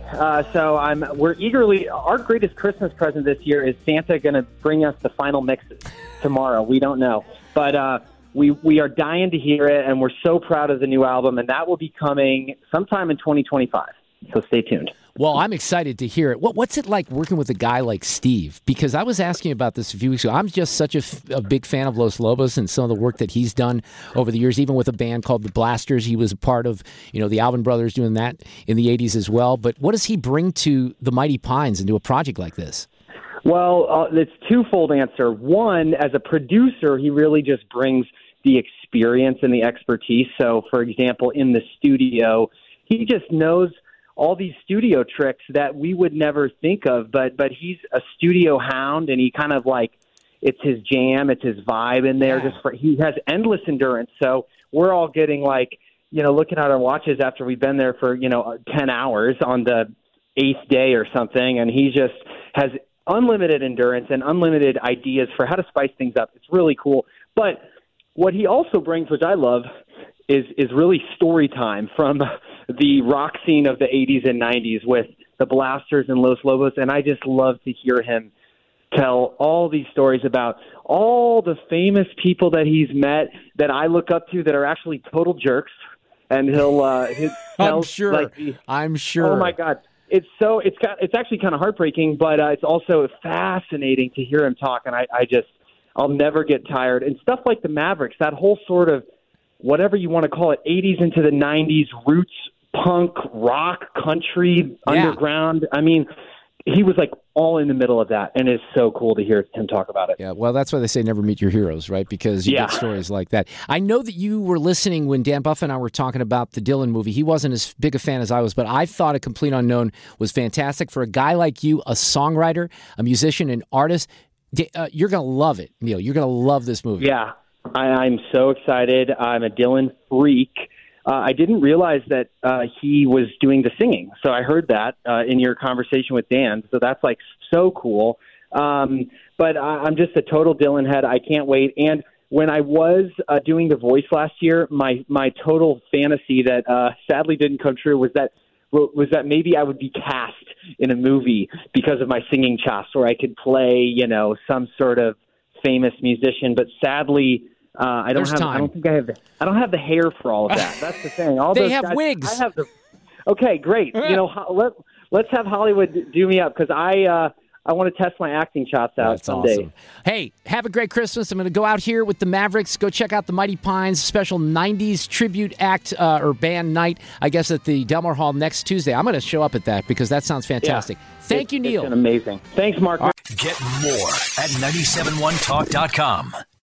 So we're eagerly. Our greatest Christmas present this year is Santa going to bring us the final mixes tomorrow. We don't know, but we are dying to hear it, and we're so proud of the new album, and that will be coming sometime in 2025. So stay tuned. Well, I'm excited to hear it. What's it like working with a guy like Steve? Because I was asking about this a few weeks ago. I'm just such a big fan of Los Lobos and some of the work that he's done over the years, even with a band called The Blasters. He was a part of, the Alvin Brothers doing that in the 80s as well. But what does he bring to the Mighty Pines and to a project like this? Well, it's twofold answer. One, as a producer, he really just brings the experience and the expertise. So, for example, in the studio, he just knows all these studio tricks that we would never think of, but he's a studio hound, and he kind of it's his jam, it's his vibe in there. Yeah. He has endless endurance. So we're all getting looking at our watches after we've been there for 10 hours on the 8th day or something, and he just has unlimited endurance and unlimited ideas for how to spice things up. It's really cool. But what he also brings, which I love, is really story time from the rock scene of the 80s and 90s with the Blasters and Los Lobos, and I just love to hear him tell all these stories about all the famous people that he's met that I look up to that are actually total jerks, and he'll I'm sure. I'm sure. Oh my God. It's actually kind of heartbreaking, but it's also fascinating to hear him talk, and I'll never get tired. And stuff like the Mavericks, that whole sort of whatever you want to call it, 80s into the 90s, roots, punk, rock, country, underground. I mean, he was all in the middle of that, and it's so cool to hear him talk about it. Yeah, well, that's why they say never meet your heroes, right? Because you get stories like that. I know that you were listening when Dan Buff and I were talking about the Dylan movie. He wasn't as big a fan as I was, but I thought A Complete Unknown was fantastic. For a guy like you, a songwriter, a musician, an artist, you're going to love it, Neil. You're going to love this movie. Yeah, I'm so excited. I'm a Dylan freak. I didn't realize that he was doing the singing. So I heard that in your conversation with Dan. So that's so cool. But I'm just a total Dylan head. I can't wait. And when I was doing The Voice last year, my total fantasy that sadly didn't come true was that was that maybe I would be cast in a movie because of my singing chops, where I could play, some sort of famous musician. But sadly, I don't have the hair for all of that. That's the thing. All they those have guys, wigs. I have the. Okay, great. Let's have Hollywood do me up, because I want to test my acting chops out someday. Awesome. Hey, have a great Christmas. I'm going to go out here with the Mavericks. Go check out the Mighty Pines special 90s tribute act or band night, I guess, at the Delmar Hall next Tuesday. I'm going to show up at that because that sounds fantastic. Yeah. Thank you, Neil. It's amazing. Thanks, Mark. Get more at 971talk.com.